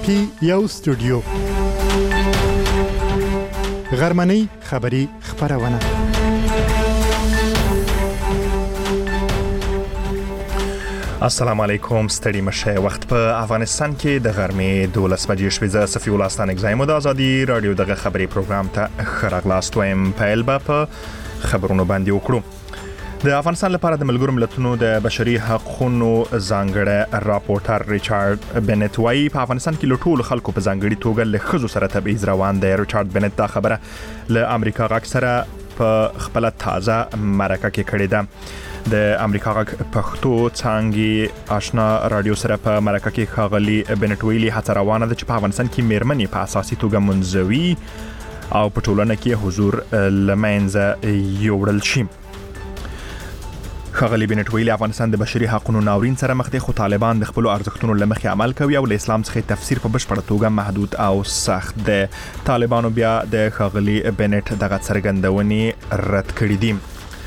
کې یو استودیو غرمنۍ خبری خبرونه السلام علیکم ستړي مشه وخت په افغانستان کې د غرمې 12 بجې شوې ز صفي ولستان اگزایم د ازادي رادیو دغه خبري پروګرام ته خراغلاست وایم پایل په خبرونو باندې وکړو. د افغانستان لپاره د ملګرو ملتونو د بشري حقوقو ځانګړی راپورټر ریچارډ بنت وايي په افغانستان کې له ټولو خلکو په ځانګړي توګه له ښځو سره تبعیض روان دی. ریچارډ بنت دا خبره له امریکا غږ سره په خپل تازه مرکه کې کړې ده. د امریکا غږ پښتو څانګې آشنا رادیو سره په مرکه کې ښاغلي بنت ویلي هڅه روانه ده چې په افغانستان کې میرمنې په اساسي توګه منځوي او په ټولنه کې حضور لمنځه یوړل شي. ښاغلي بنت ویلي افغانستان د بشري حقوقو ناورین سره مخ دی، خو طالبان د خپل ارزښتونو لمخې عمل کوي او له اسلام څخه تفسیر په بشپړه توګه محدود او سخت دی. طالبانو بیا د ښاغلي بنت دغه څرګندونې رد کړې دي.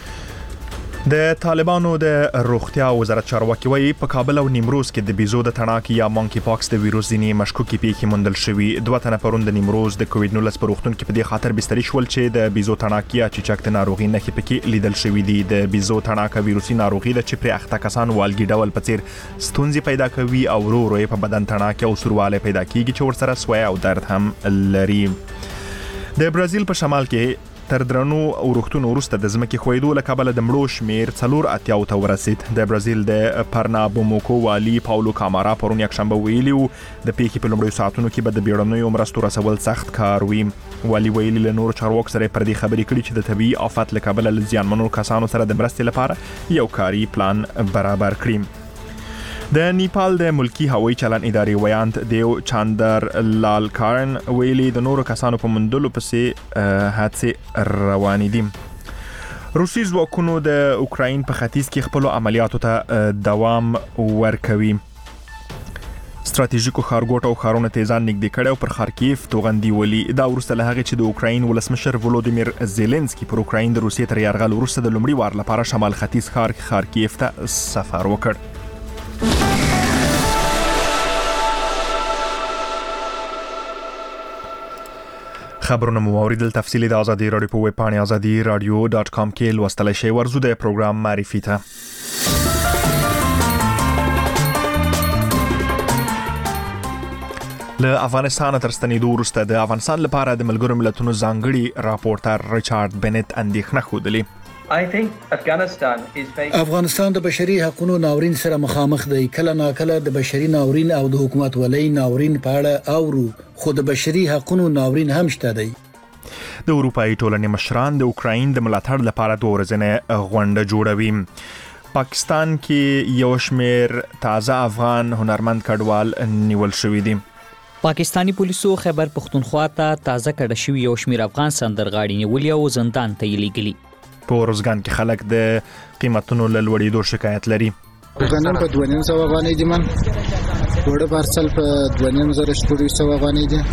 د طالبانو د روغتیا وزارت چارواکي وايي په کابل او نیمروز کې د بیزو د تڼاکې یا مونکی پاکس د ویروس ځینې مشکوکې پیښې موندل شوې. 2 تنه پرون د نیمروز د کووډ-19 په روغتون کې په دې خاطر بستري شول چې د بیزو تڼاکې یا چیچک د ناروغي نښې پکې لیدل شوې دي. د بیزو تڼاکه ویروسي ناروغي ده چې پر اخته کسان والګي ډول په څیر ستونزې پیدا کوي او ورو ورو په بدن تڼاکه او سورواله پیدا کیږي چې ورسره سوی او درد هم لري. د برازیل په شمال کې تر درنو اورښتونو وروسته د ځمکې ښویدو له کبله د مړو شمیر 480 ته ورسید. د برازیل د پرنابوموکو والي پاولو کامارا پرون یکشنبه ویلي و د پیښې په لومړیو ساعتونو کې به د بیړنیو مرستو رسول سخت کار وي. والي ویلي له نورو چارواکو سره پر دې خبرې کړي چې د طبي آفات له کبله له زیانمنو کسانو سره د مرستې لپاره یو کاري پلان برابر کړي. د نیپال د ملکی هوایي چلن ادارې ویاند دیو چاندر لال کارن ویلي د نورو کسانو په مندلو پسې حادثه روانې دي. روسي ځواکونو د اوکراین په ختیځ کې خپل عملیاتو ته دوام ورکوي. ستراتیژیکو ښارګوټو او ښارونو ته ځان نږدې کړي او پر خارکیف توغندي ولي. دا وروسته له هغې چې د اوکراین ولسمشر ولودیمیر زيلنسکي پر اوکراین د روسیې تر یرغل وروسته د لومړي وار لپاره شمال ختیځ ښار خارکیف ته سفر وکړ. خبرونه مو اوریدل. تفصیلی د ازادي رادیو په ویب پاڼه azadi.radio.com کې لوستل شي. ورزو د پروګرام معرفي ته له افغانستان تر ستنېدو وروسته د افغانستان لپاره د ملګرو ملتونو ځانګړي راپورټر ریچارډ بنت اندېښنه ښودلې. افغانستان د بشري حقوقو ناورین سره مخامخ دی. کله ناکله د بشري ناورین او د حکومت ولۍ ناورین په اړه اورو، خو د بشري حقوقو ناورین هم شته دی. د اروپאי ټولنې مشران د اوکراین د ملاتړ لپاره د ورځنې غونډه جوړوي. پاکستان کې یو شمېر تازه افغان هنرمند کډوال نیول شوي دي. پاکستانی پولیسو خیبر پختونخوا ته تازه کډه شوی یو شمېر افغان سندرغاړي نیولي او زندان ته یې لیږلي. په روزګان کې خلک د قیمتونو له لوړېدو شکایت لري. غنم په 2500 افغانۍ دي، من وړه پارسل په 2500 افغانۍ دي.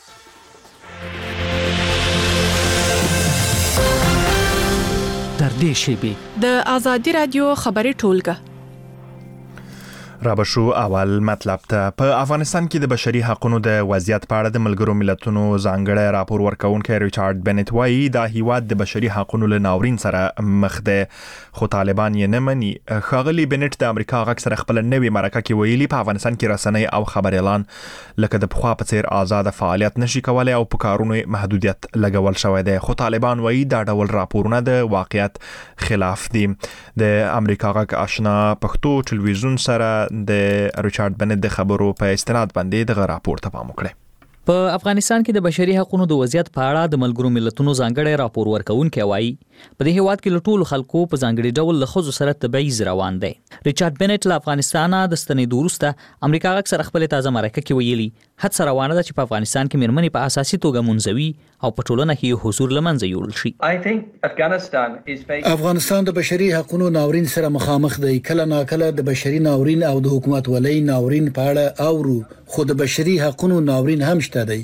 در دې شیبې د ازادي رادیو خبري ټولګه رابشو اول مطلب ته. په افغانستان کې د بشري حقوقو د وضعیت په اړه د ملګرو ملتونو ځانګړی راپور ورکونکي ریچارډ بنت وايي دا هیواد د بشري حقوقو له ناورین سره مخ دی، خو طالبان یې نه مني. ښاغلي بنت د امریکا غږ سره خپل نوې مرکه کې ویلي په افغانستان کې رسنۍ او خبر اعلان لکه د پخوا په څیر آزاد فعالیت نشي کولای او په کارونو محدودیت لګول شوی دی، خو طالبان وايي دا ډول راپورونه د واقعیت خلاف دي. د امریکا غږ آشنا پښتو ټلویزیون سره د ریچارډ بنت د خبرو په استناد باندې دغه راپور ته پام وکړي. په افغانستان کې د بشري حقوقو د وضعیت په اړه د ملګرو ملتونو ځانګړی راپور ورکونکي وایي په دې هیواد کې له ټولو خلکو په ځانګړي ډول له ښځو سره تبعیض روان دی. ریچارډ بنت له افغانستان د ستنېدو وروسته امریکا غږ سره خپل تازه مرکه کې ویلي هڅه روانه ده چې په افغانستان کې میرمنې په اساسي توګه منځوي او په ټولنه کې حضور لمنځه یوړل شي. افغانستان د بشري حقوقو ناورین سره مخامخ دی. کله ناکله د بشري ناورین او د حکومت ولۍ ناورین په اړه اورو، خو د بشري حقوقو ناورین هم شته دی.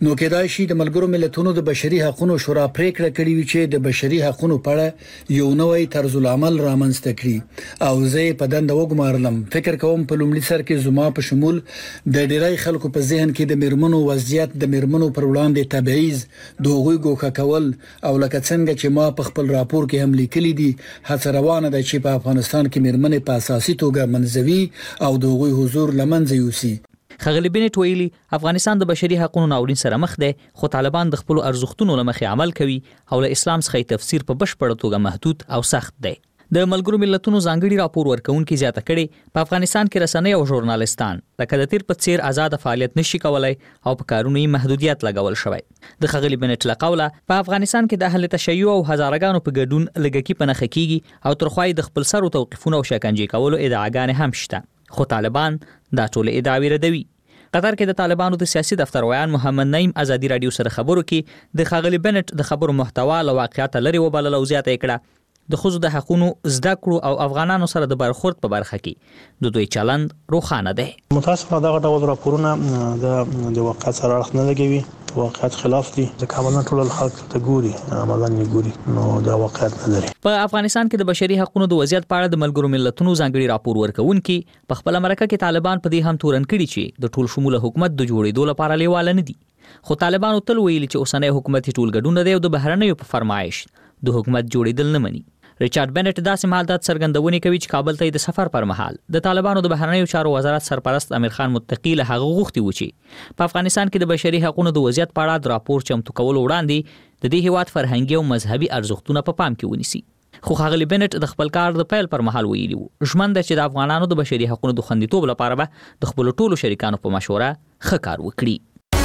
نو کېدای شي د ملګرو ملتونو د بشري حقوقو شورا پریکړه کړې وي چې د بشري حقوقو په اړه یو نوې طرز العمل رامنځته کړي او زه په دنده وګمارلم. فکر کوم په لومړي سر کې زما په شمول د ډیری خلکو په ذهن کې د میرمنو وضعیت د میرمنو پر وړاندې تبعیض د هغوی ګوښه کول او لکه څنګه چې ما په خپل راپور کې هم لیکلي دي هڅه روانه ده چې په افغانستان کې میرمنې په اساسي توګه منځوي او د هغوی حضور لمنځه یوسي. خغلی بنټ ویلي افغانستان د بشري حقوقو ناورین سره مخ دی خو طالبان د خپل ارزښتونو لمخې عمل کوي او له اسلام څخه تفسیر په بشپړه توګه محدود او سخت دی. د ملګرو ملتونو ځانګړي راپور ورکونکي زیاته کړي په افغانستان کې رسنۍ او ژورنالستان لکه د تیر په څیر آزاد فعالیت نشي کولای او په کارونو یې محدودیت لګول شوی. د خغلی بنټ لقوله په افغانستان کې د اهل تشیع او هزارګانو په ګډون لګکی په نخ کېږي او ترخوای د خپل سر او توقیفونو او شکنجه کولو ادعاګانې هم شته خو طالبان دا ټول ادعاوې ردوي. قطر کې د طالبانو د سیاسي دفتر ویان محمد نعیم ازادي رادیو سره خبرو کې د خغلی بنټ د خبرو محتوا له واقعیت لري وبلل او زیاته کړه د خصوص د حقوقو زده کړو او افغانانو سره د برخورد په برخه کې د دوی چلند روښانه دی. متاسفانه دا ډول راپورونه د واقعیت سره اړخ نه لګوي، واقعیت خلاف دي. د کابل ټول خلک ته ګوري عملاً نه ګوري، نو دا واقعیت نه لري. په افغانستان کې د بشري حقوقو د وضعیت په اړه د ملګرو ملتونو ځانګړي راپور ورکونکي په خپل مرکه کې طالبان په دې هم تورن کړي چې د ټول شموله حکومت د جوړېدو لپاره لیواله نه دي. خو طالبانو تل ویلي چې اوسنۍ حکومت ټول ګډون دی او د بهرنیو په فرمایش د حکومت جوړېدل نه مني. ریچارډ بنټ داسې مالدات څرګندونه کوي چې کابل ته د سفر پر مهال د طالبانو د بهرنیو چارو وزارت سرپرست امیر خان متقی له هغه غوښتي و چې په افغانستان کې د بشري حقوقو د وضعیت په اړه د راپور چمتو کول وړاندې د دې هیواد فرهنګي او مذهبي ارزښتونه په پام کې ونیسي. خو خغلی بنټ د خپل کار د پیل پر مهال ویلي و ژمن ده چې د افغانانو د بشري حقوقو د خوندیتوب لپاره به د خپل ټولو شریکانو په مشوره ښه کار وکړي.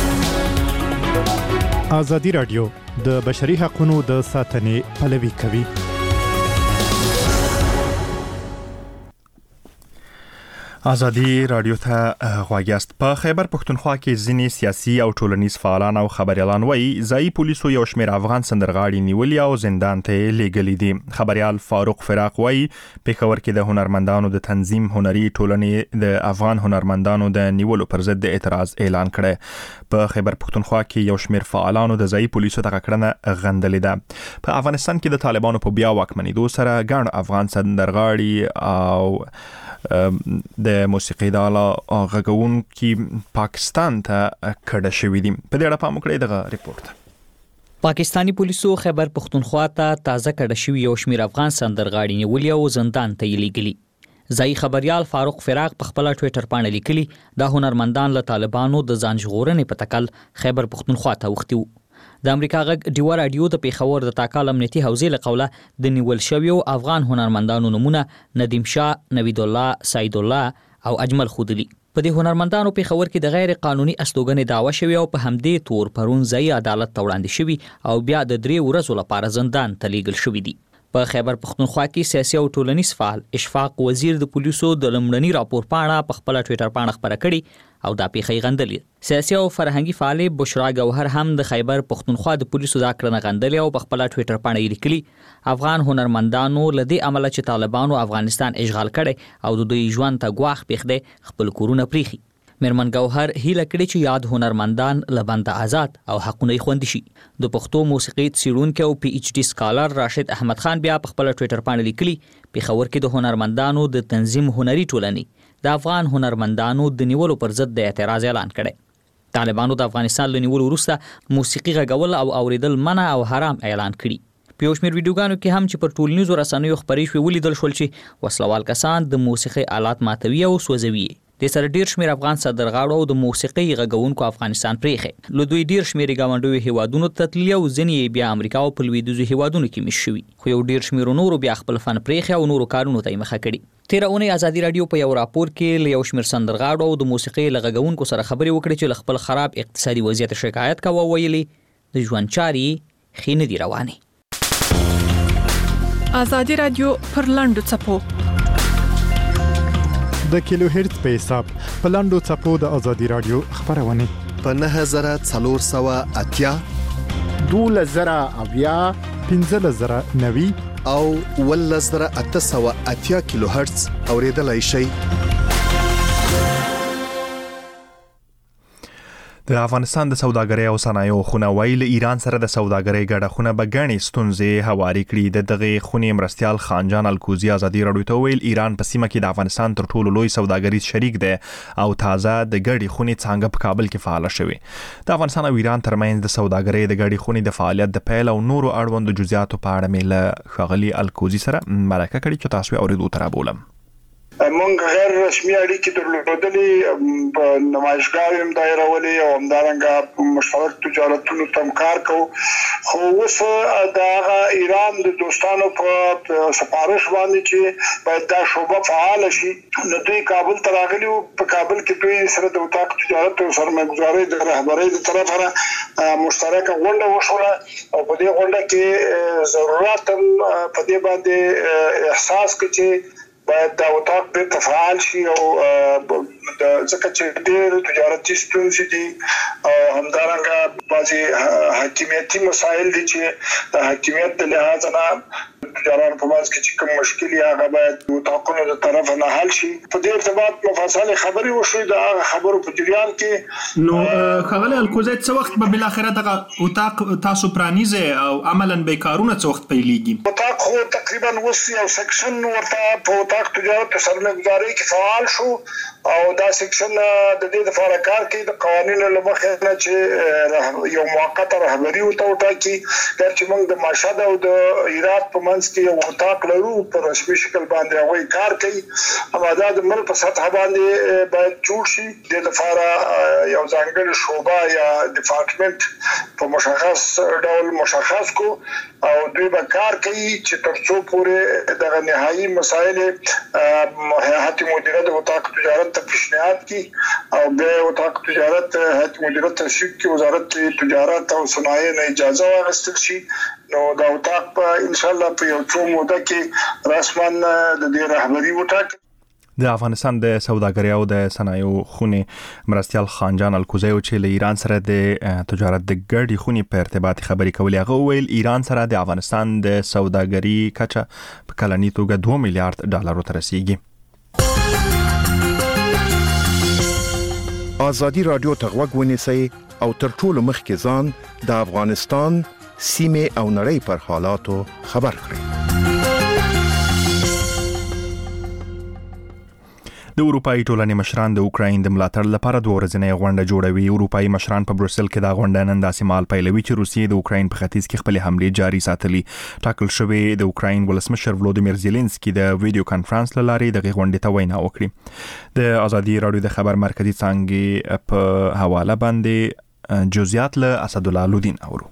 ازادي رادیو د بشري حقوقو د ساتنې پلوي کوي. ازادي رادیو ته غواګیاست. په خیبر پښتونخوا کې ځینې سیاسي او ټولنیز فعالان او خبريالان وایي ځای پولیسو یو شمېر افغان سندرغاړي نیولي او زندان ته لیږلي دي. خبريال فاروق فراق وایي پېښور کې د هنرمندانو د تنظیم هنري ټولنې د افغان هنرمندانو د نیولو پر ضد د اعتراض اعلان کړی. په خیبر پښتونخوا کې یو شمېر فعالانو د ځای پولیسو دغه کړنه غندلې ده. په افغانستان کې د طالبانو په بیا واکمنېدو سره ګڼ افغان سندرغاړي او د موسیقي د اعلی غږونکي پاکستان ته کډه شوې دي. په دې اړه پام وکړئ دغه ریپورت. پاکستانی پولیسو خیبر پښتونخوا ته تازه کډه شوی یو شمېر افغان سندرغاړي نیولي او زندان ته یې لیږلي. ځای خبريال فاروق فراق په خپل ټوئیټر باندې لیکلي دا هنرمندان له طالبانو د ځان ژغورنې په تکل خیبر پښتونخوا ته وختي وو. د امریکا غږ ډیوا رادیو د پیښور د تاکال امنیتي حوزې له قوله د نیول شویو افغان هنرمندانو نمونه ندیم شاه، نوید الله، سعید الله او اجمل خودلی. په دې هنرمندانو پیښور کې د غیر قانوني استوګنې دعوا شوی او په همدې تور پرون ځای عدالت ته وړاندې شوی او بیا د 3 ورځو لپاره زندان ته لیږل شوی دی. په خیبر پښتونخوا کې سیاسي او ټولنیز فعال اشفاق وزیر د پولیسو د لمړني راپور پاڼه په خپل ټوئیټر باندې خبره کړې او دا پیښه غندلې. سیاسي او فرهنګي فعال بشرا گوهر هم د خیبر پښتونخوا د پولیسو دا کړنه غندلې او په خپل ټوئیټر باندې لیکلي افغان هنرمندانو لدی عمل چې طالبانو افغانستان اشغال کړي او د دوی ژوند ته ګواښ پیښ دی خپل کورونه پریخي. میرمن گوهر هیله کړې چې یاد هنرمندان لبند آزاد او حقونه خوندي شي. د پښتو موسیقي څیړونکو او پی ایچ ډی سکالر راشد احمد خان بیا په خپل ټوئیټر باندې لیکلي پیښور کې د هنرمندانو د تنظیم هنري ټولنې د افغان هنرمندانو د نیولو پر ضد د اعتراض اعلان کړي. طالبانو د افغانستان له نیولو وروسته موسیقي غږول او اوریدل منع او حرام اعلان کړي. په یو شمېر ویډیوګانو کې هم چې پر ټولنیزو رسنیو خبرې شوې ولیدل شول چې وسلوال کسان د موسیقي آلات ماتوي او سوځوي. د سره ډیر شمېر افغان سندرغاړو او د موسیقي غږونکو افغانستان پریخه له دوی ډیر شمېر گاونډوي هیوادونو ته تللي او ځینې بیا امریکا او په لویدیځو هیوادونو کې مش شوي. خو یو ډیر شمېر نورو بیا خپل فن پریخه او نورو کارونو ته مخه کړي. تیر اونۍ ازادي رادیو په یو راپور کې له یو شمېر سندرغاړو او د موسیقي غږونکو سره خبرې وکړې چې خپل خراب اقتصادي وضعیت شکایت کوي او ویلي د ژوند چارې خینه دي روانه. ازادي رادیو پر لاندو چپو د کیلو هرتز په حساب په لاندو چپو د ازادي رادیو خبرونه په 9480 2000 1590 او 1880 کیلو هرتز اوریدلای شئ. د افغانستان د سوداګرۍ او صنایعو خونه ویل ایران سره د سوداګرۍ ګډه خونه به غني ستونزې هواري کړي. د دغه خونې مرستيال خانجان الکوزي ازادي رادیو ته ویل ایران په سیمه کې د افغانستان تر ټولو لوی سوداګریز شریک دی او تازه د ګډې خونې څنګه په کابل کې فعال شوی. د افغانستان او ایران ترمنځ د سوداګرۍ د ګډې خونې د فعالیت د پیل او نورو اړوندو جزئیاتو په اړه مې خغلی الکوزي سره مرکه کړې چې تاسو اوریدو تر بولم. مونږ غیر رسمي اړیکې درلودلې په نمایشګاه هم دایرولې او همدارنګه مشترک تجارتونو تم کار کوو. خو اوس د ایران د دوستانو په سفارش باندې چې باید دا شوبه فعال شي نو دوی کابل ته راغلي او په کابل کې دوی سره د وطاق تجارت او سرمایه‌ګذارۍ د رهبرۍ د طرفه مشترک غونډه وشوه او په دې غونډه کې ضرورت په دې باندې احساس کړي چې باید دا وطاق په تفعال شي او د ځکه چې ډېر تجارتي ستونزې دي او همدارنګه بعضي حاکمیتي مسایل دي چې د حاکمیت د لحاظ نه تجاران په ماس کې چې کوم مشکل یا هغه باید وطاقونو د طرف نه حل شي. په دې ارتباط مفصل خبري وشوي د خبرو په جریان کې. نو خغلی الکوزي څه وخت به بل اخره دغه وطاق تاسو پرانیزه او عملاً به کارونه څه وخت پیلېږي؟ وطاق خو تقریبا وسی او سیکشن ورته په وطاق تجارت او سرمایه‌ګذارۍ کې فعال شو او دا سیکشن د دې لپاره کار کوي د قوانینو لمخې نه چې یو موقته رهبری وټاکي چې موږ د ماشاد او د ایراد په منځ کې یو وطاق لرو په رسمي شکل باندې هغوی کار کوي. اما د ملک په سطح باندې باید جوړ شي د لپاره یو ځانګړی شوبه یا ډپارټمنټ په مشخص ډول مشخص کو او دوی به کار کوي چې ترڅو پورې د نهایی مسایل هیئت مدیره د وطاق تجارت ته پیشنهاد کی او به وطاق تجارت هیئت مدیره تشکیل کی وزارت تجارت او صنایع نه اجازه واخیستل شي نو دا وطاق په ان شاء الله په یو څو موده کې رسمن د دې رهبری وټاک. د افغانستان د سوداګرۍ او د صنایعو خونې مرستيال خانجان الکوزي چې له ایران سره د تجارت د ګډې خونې په ارتباط خبري کولې هغه ویل ایران سره د افغانستان د سوداګرۍ کچه په کلنی توګه 2 میلیارډ ډالر ته رسیدي. ازادي رادیو ته غوږ ونیسئ او تر ټولو مخکې ځان د افغانستان سیمه او نړۍ پر حالاتو خبر کړئ. د اروپאי ټولنې مشران د اوکراین د ملاتړ لپاره دوه ورځنۍ غونډه جوړوي. اروپאי مشران په بروسل کې دا غونډه نن داسې مهال پیلوي چې روسیې د اوکراین په ختیځ کې خپل حمله جاري ساتلي. ټاکل شوی د اوکراین ولسمشر ولودیمیر زيلنسکي د ویډیو کانفرنس لارې د غونډې ته وینا وکړه. د ازادي رادیو د خبر مرکزی څنګه په حواله باندې جزئیات له اسد الله لودین اورو.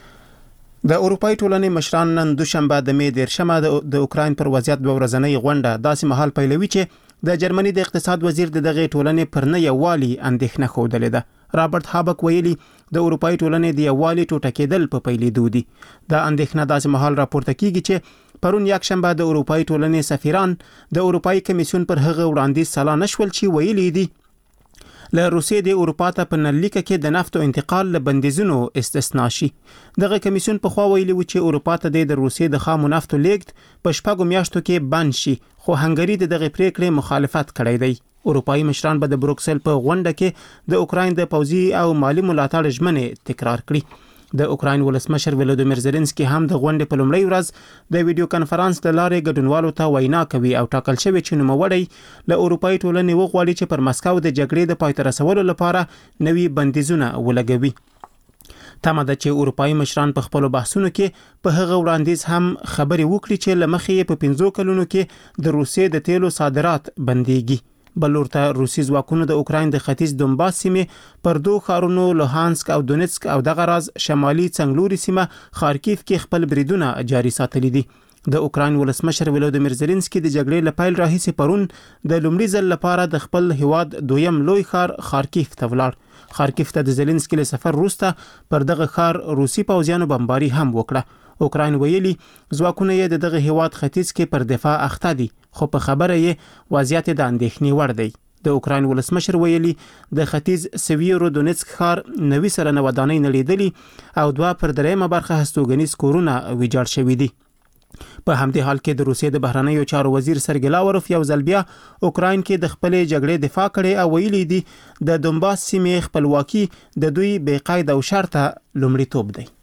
د اروپאי ټولنې مشران نن دوشنبه د می 13 د اوکراین پر وضعیت دوه ورځنۍ غونډه داسې مهال پیلوي چې د جرمني د اقتصاد وزیر د دغه ټولنې پر نه یوالي اندېښنه خوده ده. رابرټ هابک ویلي د اروپאי ټولنې د یوالي ټوټه کېدل په پیلېدو دي. دا اندېښنه داسې مهال راپورته کیږي چې پرون یک شنبه د اروپאי ټولنې سفیران د اروپאי کمیسیون پر هغه وړاندیز سلا نشول چې ویلي دي له روسیې د اروپا ته په نلیکه کې د نفتو انتقال له بندیزونو استثنا شي. دغه کمیسیون په خوا ویلي و چې اروپا ته د روسیې د خامو نفتو لیږد په شپږو میاشتو کې بند شي خو هنګری د دغه پریکړې مخالفت کړی دی. اروپאי مشران به د بروکسل په غونډه کې د اوکراین د پوځي او مالی ملاتړ ژمنې تکرار کړي. د اوکراین ولسمشر ولودیمیر زيلنسکي هم د غونډې په لومړۍ ورځ د ویډیو کانفرنس د لارې ګډونوالو ته وینا کوي او ټاکل شوی چې نوموړی له اروپאי ټولنې وغواړي چې پر مسکو د جګړې د پای ته رسولو لپاره نوي بندیزونه ولګوي. تمه ده چې اروپאי مشران په خپل بحثونو کې په هغه وړاندیز هم خبري وکړي چې لمخې په 15 کلونو کې د روسیې د تیلو صادرات بنديږي. بلورته روسي ځواکونو د اوکراین د ختیځ دونباس سیمې پر دوه ښارونو لوهانسک او دونیتسک او دغه راز شمالي څنګلوري سیمه خارکیف کې خپل بریدونه جاري ساتلي دي. د اوکراین ولسمشر ولودیمیر زيلنسکي د جګړې لپاره راهیسې پرون د لومړي ځل لپاره د خپل هیواد دویم لوی ښار خارکیف ته ولاړ. خارکیف ته د زيلنسکي له سفر وروسته پر دغه ښار روسي پوځیانو بمباري هم وکړه. اوکراین ویلي ځواکونه یې د دغه هیواد ختیځ کې پر دفاع اخته دي خو په خبره یې وضعیت د اندېښنې وړ دی. د اوکراین ولسمشر ویلي د ختیځ سویرو دونیتسک ښار 90 سلنه ودانۍ نلیدلي او 2/3 برخه هستوګنیز کورونه ویجاړ شوي دي. په همدې حال کې د روسیې د بهرنیو چارو وزیر سرګی لاوروف یو ځل بیا اوکراین کې د خپلې جګړې دفاع کړې او ویلي دي د دونباس سیمې خپلواکي د دوی بې قید او شرطه لومړیتوب دی.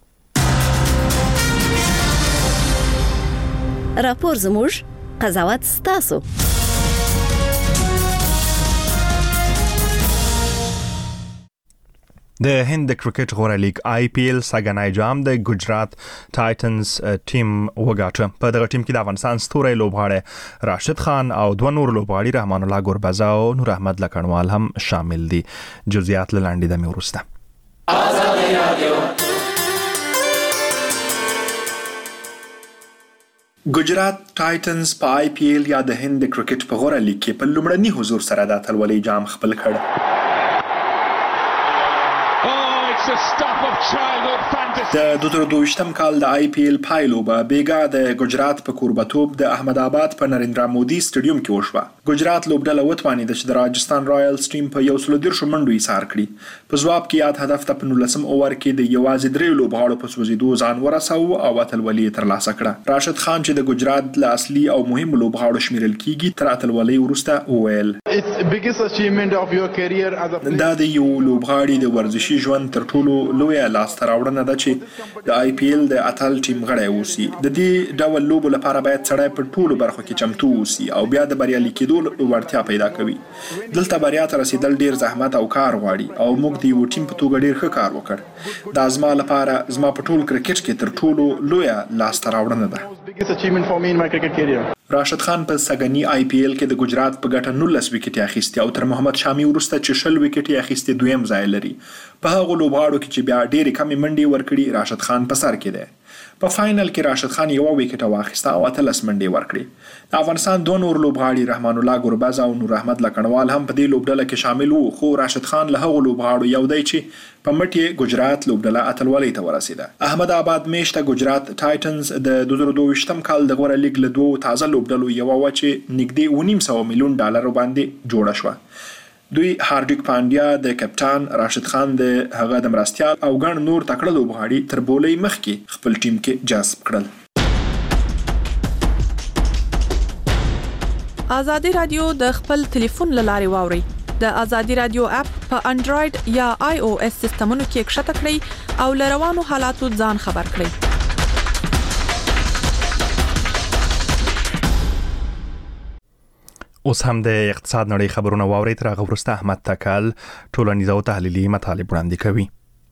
راپور زموږ قضاوت ستاسو. د هند د کرکټ غوره لیگ IPL ساګنای جام د ګجرات ټایټنز ټیم وګاټه. په دغه ټیم کې د افغانستان ستوري لوبغاړي راشد خان او دوه نور لوبغاړي رحمان الله ګوربزا او نور احمد لکنوال هم شامل دي. جزئیات لاندې د میورسته. ګجرات ټایټنز په IPL یا د هند د کرکټ په غوره لیگ کې په لومړني حضور سره د اتلولۍ جام خپل کړ. د 2022م کال د IPL پایلوبه بیګا د ګجرات په کوربتوب د احمد آباد په نریندرا مودي سټیډیوم کې وشوه. ګجرات لوبډله وتوانید چې د راجستان رایلز ټیم په 130 منډو ایثار کړي. په ځواب کې یاد هدف ته په 19م اوور کې د یوازې 3 لوبغاړو په سوځیدو ځان ورساوه او اتلولي ترلاسه کړه. راشد خان چې د ګجرات له اصلي او مهم لوبغاړو شمیرل کیږي تر اتلولي وروسته وویل دا د یو لوبغاړي د ورزشي ژوند تر ټولو لویه لاسته راوړنه ده چې د IPL د اتل ټیم غړی اوسي. د دې ډول لوبو لپاره باید سړی په ټولو برخو کې چمتو اوسي او بیا د بریالي کېدو وړتیا پیدا کوي. دلته بریا ته رسیدل ډیر زحمت او کار غواړي او موږ د یو ټیم په توګه ډیر ښه کار وکړ. دا زما لپاره زما په ټول کرکټ کې تر ټولو لویه لاسته راوړنه ده. راشد خان په سګنی IPL کې د ګجرات په ګټه 19 وکټې اخیستي او تر محمد شامی وروسته چې 20 وکټې اخیستي دویم ځای لري. په هغه لوبغاړو کې چې بیا ډېرې کمې منډې ورکړي راشد خان په سر کې دی. په فائنل کې راشد خان یو وکټ واخیسته او 13 منډې ورکړي. د افغانستان دوه نور لوبغاړي رحمان الله ګوربزا او نور احمد لکنوال هم په دې لوبډله کې شامل وو، خو راشد خان له هغو لوبغاړو یو دی چې په مټ ګجرات لوبډله اتلولۍ ته ورسیده. احمد آباد میشته ګجرات ټایټنز د 2022م کال د غوره لیگ له دوه تازه لوبډلو یو و چې نږدې 900 میلیون ډالر باندې جوړه شوه. دوی هاردیک پانډیا د کپټان، راشد خان د هغه د مرستیال او ګڼ نور تکړه لوبغاړي تر بولۍ مخکې خپل ټیم کې جذب کړل. آزادي رادیو د خپل ټلیفون لارې واوري. د آزادي رادیو اپ په انډراید یا iOS سیستمونو کې ښکته کړئ او لروانو حالاتو ځان خبر کړئ. اوس هم د اقتصاد نړۍ خبرونه واوري. تر هغه وروسته احمد تکل ټولنیز او تحلیلي مطالب وړاندې کوي.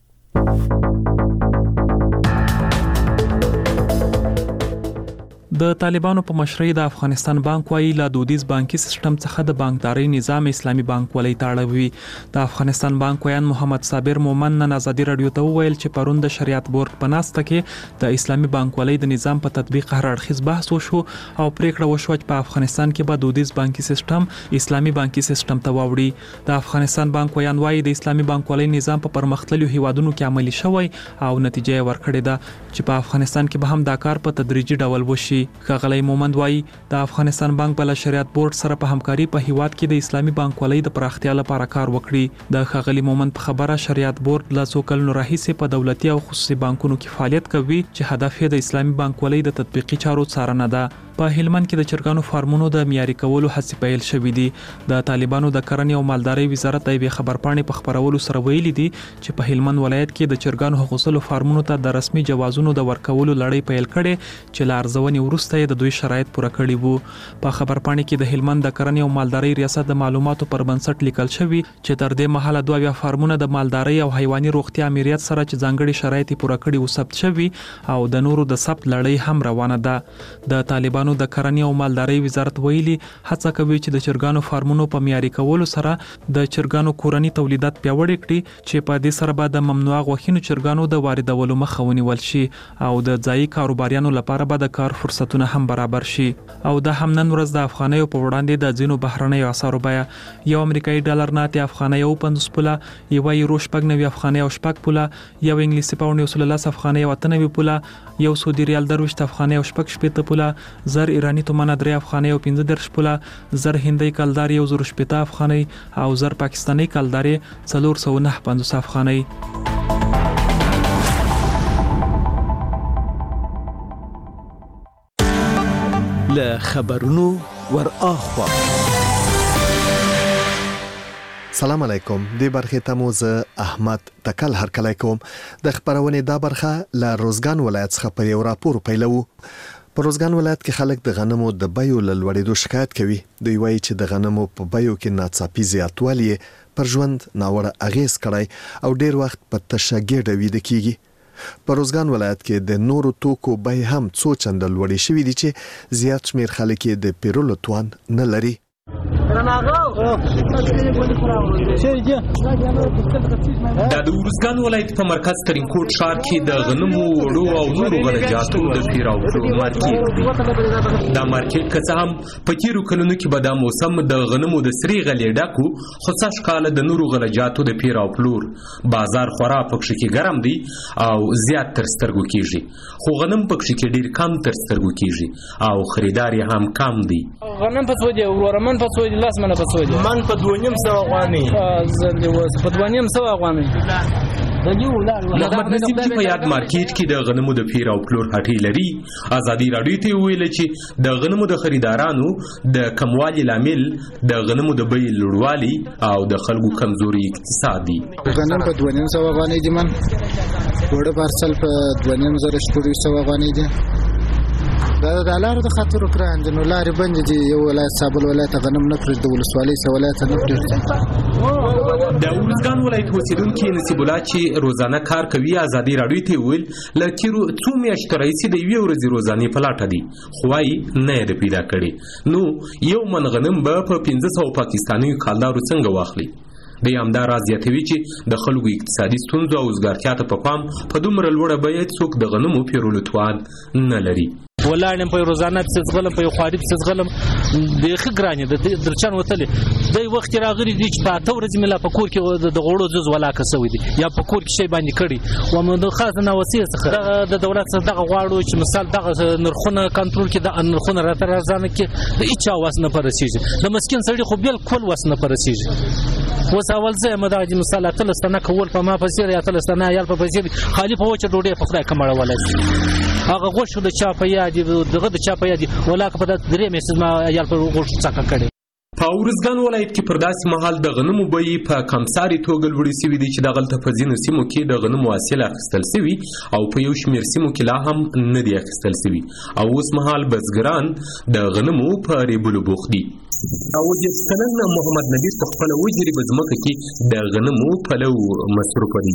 د طالبانو په مشرۍ د افغانستان بانک وايي لا دودیز بانکي سیستم څخه د بانکداري نظام اسلامي بانک ولې تاړوي. د افغانستان بانک ویان محمد صابر مومن نن آزادي رادیو ته وویل چې پرون د شریعت بورډ په ناسته کې د اسلامي بانک ولې د نظام په تطبیق هر اړخیز بحث وشو او پریکړه وشوه چې په افغانستان کې به دودیز بانکي سیستم اسلامي بانکي سیستم ته واوړي. د افغانستان بانک ویان وايي د اسلامي بانک ولې نظام په پرمختللو هیوادونو کې عملي شوی او نتیجه یې ورکړې ده چې په افغانستان کې به هم دا کار په تدریجي ډول وشي. ښاغلی مومند وايي د افغانستان بانک بل شریعت بورډ سره په همکاري په هیواد کې د اسلامي بانک ولې د پراختیا لپاره کار وکړي. د ښاغلی مومند په خبره شریعت بورډ لا څو کلونو راهیسې په دولتي او خصوصي بانکونو کې فعالیت کوي چې هدف یې د اسلامي بانک ولې د تطبیقي چارو څارنه ده. په هلمند کې د چرګانو فارمونو د معیاري کولو هڅې پیل شوې دي. د طالبانو د کرنې او مالدارۍ وزارت د یوې خبرپاڼې په خبرولو سره ویلي دي چې په هلمند ولایت کې د چرګانو حقوقو فارمونو ته د رسمي جوازونو د ورکولو لړۍ پیل کړي چې له ارزونې وروسته د دوی شرایط پوره کړي وو. په خبرپاڼې کې د هلمند د کرنې او مالدارۍ ریاست د معلوماتو پر بنسټ لیکل شوی چې تر دې مهاله 2 فارمونه د مالدارۍ او حیواني روغتیا امریت سره چې ځانګړي شرایط پوره کړي او ثبت شوی او د نورو د ثبت لړۍ هم روانه ده. د طالبانو د کرنې او مالدارۍ وزارت ویلي هڅه کوي چې د چرګانو فارمونو په معیاري کولو سره د چرګانو کورني تولیدات پیاوړي کړي چې په دې سره به د ممنوعه غوښینو چرګانو د واردولو مخه ونیول شي او د ځایي کاروباریانو لپاره به د کار فرصتونه هم برابر شي. او د هم نن ورځ د افغانیو په وړاندې د ځینو بهرنیو اسعارو بیه یو امریکایي ډالر نه 8 افغانۍ او 50 پوله، یو یورو 90 افغانۍ او 6 پوله، یو انګلیسي پاوند 110 افغانۍ او 98 پوله، یو سعودي ریال 20 افغانۍ او 6 پوله، زر ایرانی تومان 3 افغانۍ او 15 پوله، زر هندۍ کلدار 1.8 افغانۍ او زر پاکستاني کلدار 409 افغانۍ. له خبرونو ور اخوا. سلام علیکم. د برخه تموز احمد تکل هرکلی کوم. د خبرونه دا برخه له روزګان ولایت څخه په یو راپور پیلو. په روزګان ولایت کې خلک د غنمو د بیو له لوړېدو شکایت کوي. دوی وایي چې د غنمو په بیو کې ناڅاپي زیاتوالی پر ژوند ناوړه اغیز کړی او ډیر وخت په تشه ګډه ویده کیږي. په روزګان ولایت کې د نورو توکو بیې هم څو چنده لوړې شوې دي چې زیات شمیر خلک یې د پیرلو توان نه لري. د روزګان ولایت په مرکز ترینکوټ ښار کې د غنمو وړو او نورو غلجاتو د پیراو مارکیټ دی. دا مارکیټ که څه هم په تیرو کلونو کې به دا موسم د غنمو د سرې غلې ډکو، خو سږ کال د نورو غلجاتو د پیراو پلور بازار خورا پکښې کې ګرم دی او زیات تر سترګو کیږي، خو غنم پکښې کې ډیر کم تر سترګو کیږي او خریدار یې هم کم دی. غنم په څو دی ورمن په څو دی لاس منه په څو دی من په 2.5 افغاني زندې وس په 2.5 افغاني. محمد نصیب چې په یاد مارکیټ کې د غنمو د پیر او پلور هټۍ لري، ازادي راډیو ته ویل چې د غنمو د خریدارانو د کموالي لامل د غنمو د بیې لوړوالي او د خلکو کمزوري اقتصاد دي. غنم په 2.5 افغاني دي، من وړه پارسل په 2.5 افغاني دي. دا د لارو د خاطر وکړان دي، نو لارې بند دي. یو ولایت صابل ولایت غنم نه پرې د ولسوالۍ سره ولایت نه پرې. د ورزګان ولایت اوسیدونکي نصیب الله چې روزانه کار کوي ازادي راډیو ته ویل له تیرو څو میاشتو راهیسې د یوې ورځې روزانې په لاټه دي، خو وايي نه یې ده پیدا کړې. نو یو من غنم به په 500 پاکستانیو کالدارو څنګه واخلي؟ د همدا راز زیاتوي چې د خلکو اقتصادي ستونزو او وزګارتیا ته په پام په دومره لوړه بیه څوک د غنمو پیرلو توان نه لري. ولاړم په روزانه په غلم په خواري په غلم د خګرانې د درچن وتلې د وخت راغلي دي چې په اته ورځې ملا په کور کې د غوړو زز ولا کسوي دي یا په کور کې شی باندې کړي و مو د خزانه وسیله څخه د دولت څخه دغه غواړو چې مثال دغه نرخونه کنټرول کې د نرخونه راځنه کې د هیڅ واسنه پرسیږي. د مسکین سړي خو بالکل واسنه پرسیږي. وس اول زه مداجي مثال اتلستانه کول په ما پسیر یا اتلستانه یال په پسیر خالی په وچه ډوډۍ په خدای کمړه ولای هغه غوښو د چا په یادي دغه د چا په یادي ولاکه په درې میسز ما یال په غوښو څخه کړي. په ورزګان ولایت کې پر داسې مهال د غنمو بیې په کمساري توګه لوړې شوې دي چې دغلته په ځینو سیمو کې د غنمو حاصل اخیستل شوي او په یو شمېر سیمو کې لا هم نه دي اخیستل شوي او اوس مهال بزګران د غنمو په ریبلو بوخت دي. او د کلن محمد نبی په خپل وجري بزمکه کې د غنمو پلو مصروف دي.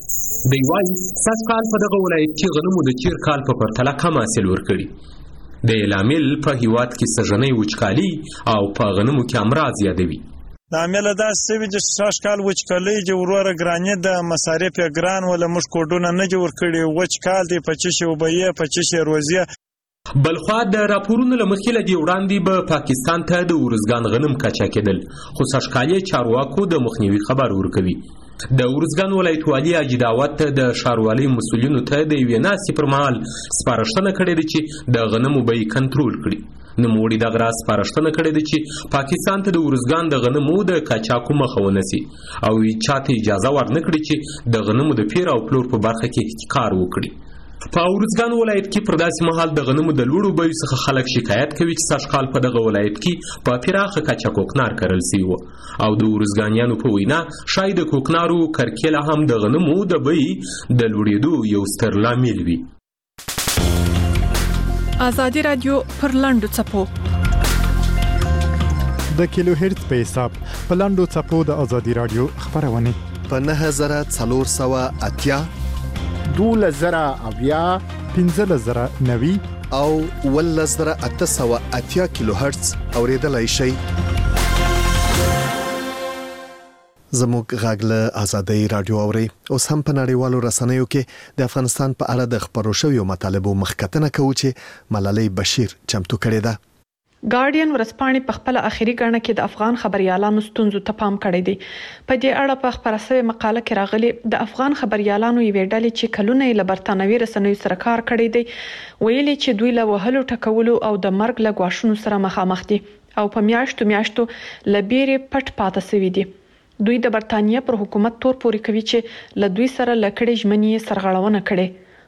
دی وايي سږ کال په دغه ولایت کې غنمو د تیر کال په پرتله کم حاصل ورکړي. د لامل په هیواد کې سږنۍ وچکالي او په غنمو کې امراض یادوي. د عامل دا سوي چې سږ کال وچکالي چې وروره ګرانې د مصارف ګران ولا مش کوډونه نه جوړ کړي وچکال دی 25 وبې 25 روزي. بلخوا د راپورونو لمخې له دې وړاندې به پاکستان ته د ورزګان غنم کچا کېدل، خو سږ کال چارواکو د مخنیوي خبر ورکوي. د ورزګان ولایت والي اجي داوت د ښاروالۍ مسؤلینو ته د یوې ناستې پر مهال سپارښتنه کړې ده چې د غنمو بیې کنټرول کړي. نوموړي دغه راز سپارښتنه کړې ده چې پاکستان ته د ورزګان د غنمو د قاچاقو مخه ونیسي او چاته اجازه ورنه کړي چې د غنمو د پیر او پلور په برخه کې احتکار وکړي. په ورزګان ولایت کې پر داسې مهال د غنمو د لوړو بیو څخه خلک شکایت کوي چې سږ کال په دغه ولایت کې په پراخه کچه کوکنار کرل شوی و او د ورزګانیانو په وینا شاید د کوکنارو کرکیله هم د غنمو د بیې د لوړېدو یو ستر لامل وي. ازادي راډیو پر لاندو چپو د کیلو هرتز په حساب په لاندو چپو د ازادي راډیو خبرونه په 9480 12,000 15,090 او 1880 کیلو هرتز اوریدلای شي. زموږ غاګله ازادي رادیو اوري اوس هم په نړیوالو رسنیو کې د افغانستان په اړه د خبرو شویو مطالبو مخکتنه کوي چې ملالۍ بشیر چمتو کړې ده. ګارډین ورځپاڼې په خپل اخیری ګڼه کې د افغان خبريالانو ستونزو ته پام کړی دی. په دې اړه په خبره شوی مقاله کې راغلي د افغان خبريالانو یوې ډلې چې کلونه یې له برتانوي رسنیو سره کار کړی دی ویلي چې دوی له وهلو ټکولو او د مرګ له غواښونو سره مخامخ دي او په میاشتو لبیرې پټ پاتې شوي دي. دوی د برتانیې پر حکومت تور پوري کوي چې له دوی سره لکړې ژمنې سرغړونه کړي.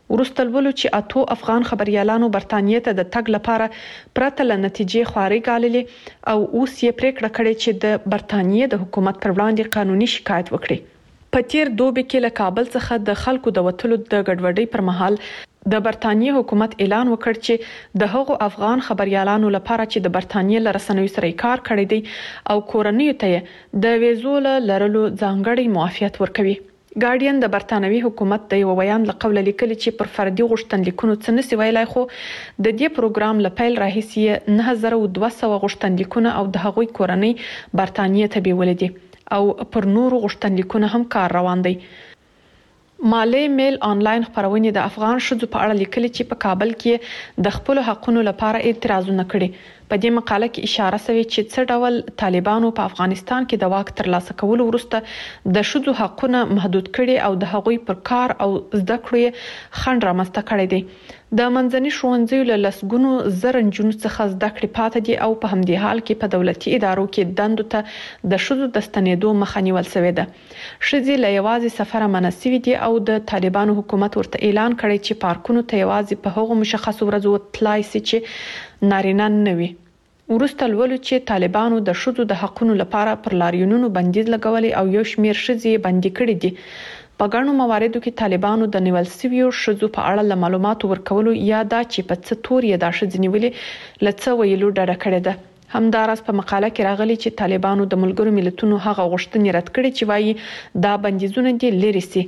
ورسته ولولو چې 8 افغان خبريالانو برتانیې ته د تګ لپاره پرته ل نتیجې خواري غاللې او اوس یې پریکړه کړې چې د برتانیې د حکومت پر وړاندې قانوني شکایت وکړي. په تیر دوبي کې له کابل څخه د خلکو د وټلو د ګډوډۍ پر مهال د برتانیې حکومت اعلان وکړ چې د هغو افغان خبريالانو لپاره چې د برتانیې له رسنیو سره کار کړی دی او کورنیو ته د ویزو لرلو ځانګړي معافیت ورکوي. ګارډین د برتانوي حکومت د یو بیان له قوله لیکلي چې پر فردي غوښتنلیکونو څه نسی ویلای، خو د دې پروګرام له پیل راهیسې 9200 غوښتنلیکونه او د هغوی کورنۍ برتانیې ته بیولې دي او پر نورو غوښتنلیکونه هم کار روان دی. مالی میل آنلاین خبرونه د افغان شذو په اړه لیکلي چې په کابل کې د خپل حقوقو لپاره اعتراضونه کړي. په دې مقاله کې اشاره شوی چې څه ډول طالبانو په افغانستان کې د واک ترلاسه کولو وروسته د شذو حقوقونه محدود کړي او د هغوی پر کار او زده کړې خنډ رامنځته کړي دي. د منځني ښوونځیو له لسګونو زره نجونو څخه زده کړې پاتې دي او په همدې حال کې په دولتي ادارو کې دندو ته د شذو د ستنېدو مخه نیول شوې ده. ښځې له یوازې سفره مناسبې دي او د طالبانو حکومت ورته اعلان کړی چې پارکونو ته یوازې په هغو مشخصو ورځو تلای شي چې نارینه نه وي. ورسته لولو چې طالبانو د شذو د حقوقو لپاره پر لاریونونو بندیز لګولي او یو شمیر ښځې بندي کړي دي. په ګڼو مواردو کې طالبانو د نیول شویو ښځو په اړه له معلوماتو ورکولو یا دا چې په څه تور یې دا ښځې نیولې له څه ویلو ډډه کړې ده. همداراز په مقاله کې راغلي چې طالبانو د ملګرو ملتونو هغه غوښتنې رد کړې چې وایي دا بندیزونه دي لري سي.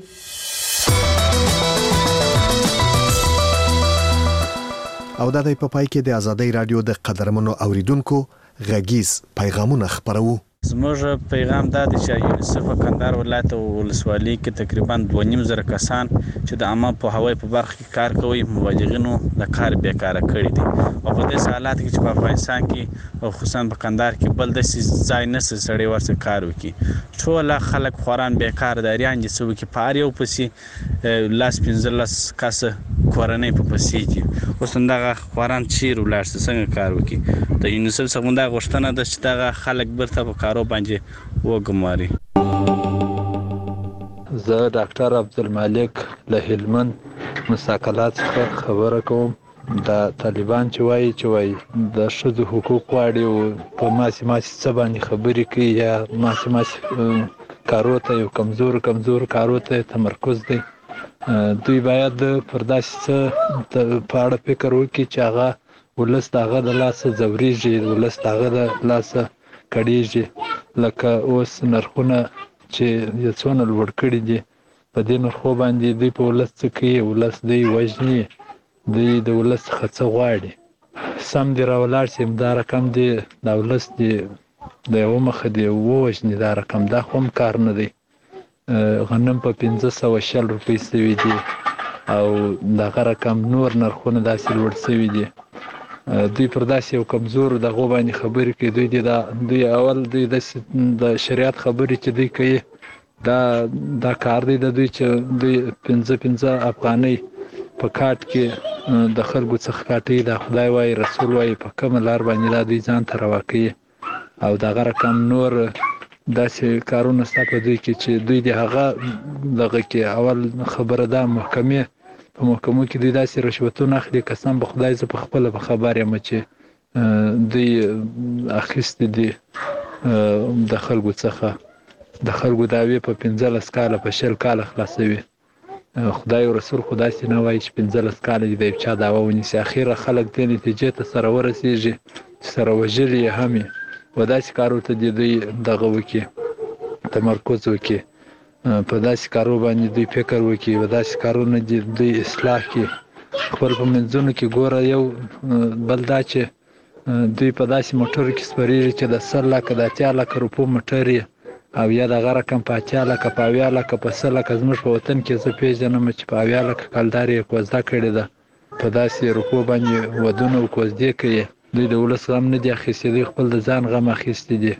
او دا د پای کې د ازادۍ رادیو د قدرمنو اوریدونکو غږیز پیغامونه خبرو. زموږ پیغام دا دی چې یونیسف کندهار ولایت او ولسوالۍ کې تقریبا 2.5 کسان چې د عامه پوهاوی په برخه کې کار کوي مبلغینو د کار بیکاره کړی دي او په دې حالات کې چې په افغانستان کې او خصوصا په کندهار کې بل د ځای نه سړی ورڅ کار وکړي. ټول خلک خوران بیکاره داریان دي چې په پاره یو پسې لاس 15 کس کورنۍ په پسې دي. اوس دغه خوران چیر ولر څنګه کار وکړي. د یونیسف څخه دا غوښتنه ده چې دغه خلک برته په کارو باندې وګماري. زه ډاکټر عبدالمالک له هلمند مساکلات څخه خبره کوم. د طالبان چې وایي د ښځو حقوق غواړي او په ماسي څه باندې خبرې کوي یا ماسي کارو ته یو کمزور کارو ته تمرکز دی. دوی باید پر داسې څه په اړه فکر وکړي چې هغه ولس دغه د لاسه ځورېږي، ولس دغه د لاسه کړیږي. لکه اوس نرخونه چې یو څونه لوړ کړي دي، په دې نرخو باندې دوی په ولس څه کوي، ولس دوی وژني، دوی د ولس څخه څه غواړي. سم دی راولاړ شي دا رقم دی د ولس دی د یو مخه دی ووژني، دا رقم دا خو هم کار نه دی. غنم په 1500 روپۍ سوي دي او دغه رقم نور نرخونه داسې لوړ سوي دي. دوی پر داسې یو کمزور دغه باندې خبرې کوي. دوی اول د شریعت خبرې چې دوی کوي دا کار دی د دوی چې دوی 15 افغانۍ په کاټ کې د خلکو څخه کاټي. دا خدای وایي رسول وایي په کوم لار باندې دا دوی ځان ته روا کوي او دغه رقم نور داسې کارونه ستا په دوی کې چې دوی د هغه دغه کې اول خبره ده په محکمو کې دوی داسې رشوتونه اخلي. قسم به خدای زه په خپله به خبر یم چې دوی اخیستې دي د خلکو څخه د خلکو دعوې په 15 کاله په 20 کاله خلاصوي. خدای او رسول خو داسې نه وایي چې 15 کاله د یو چا دعوه ونیسي. اخیره خلک دې نتیجې ته سره ورسېږي چې سره وژلي یې هم یې و داسې کارو ته دوی دغه وکړي، تمرکز وکړي، په داسې کارو باندې دوی فکر وکړي، و داسې کارونه دوی اصلاح کړي. خپل په منځونو کې ګوره یو بل دا چې دوی په داسې موټرو کې سپریږي چې د 100 لکه د 80 لکه روپو موټر یې او یا دغه رقم په 80 لکه په 80 لکه په 100 لکه. زموږ په وطن کې زه پیژنم چې په 80 لکه کلدار یې کوزده کړې ده، په داسې روپو باندې ودونه او کوزدې کوي. دوی د ولس غم نه دي اخیستي، دوی خپل د ځان غم اخیستي دي.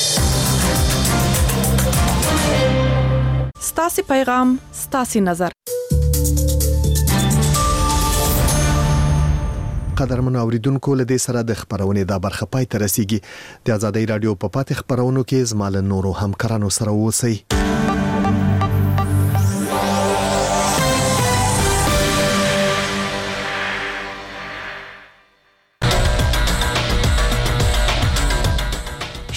ستاسو پیغام، ستاسو نظر. قدرمن اوریدونکو له دې سره د خبرونې دا برخه پای ته رسیږي. د ازادۍ رادیو په پاتې خبرونو کې زما له نورو همکارانو سره اوسئ.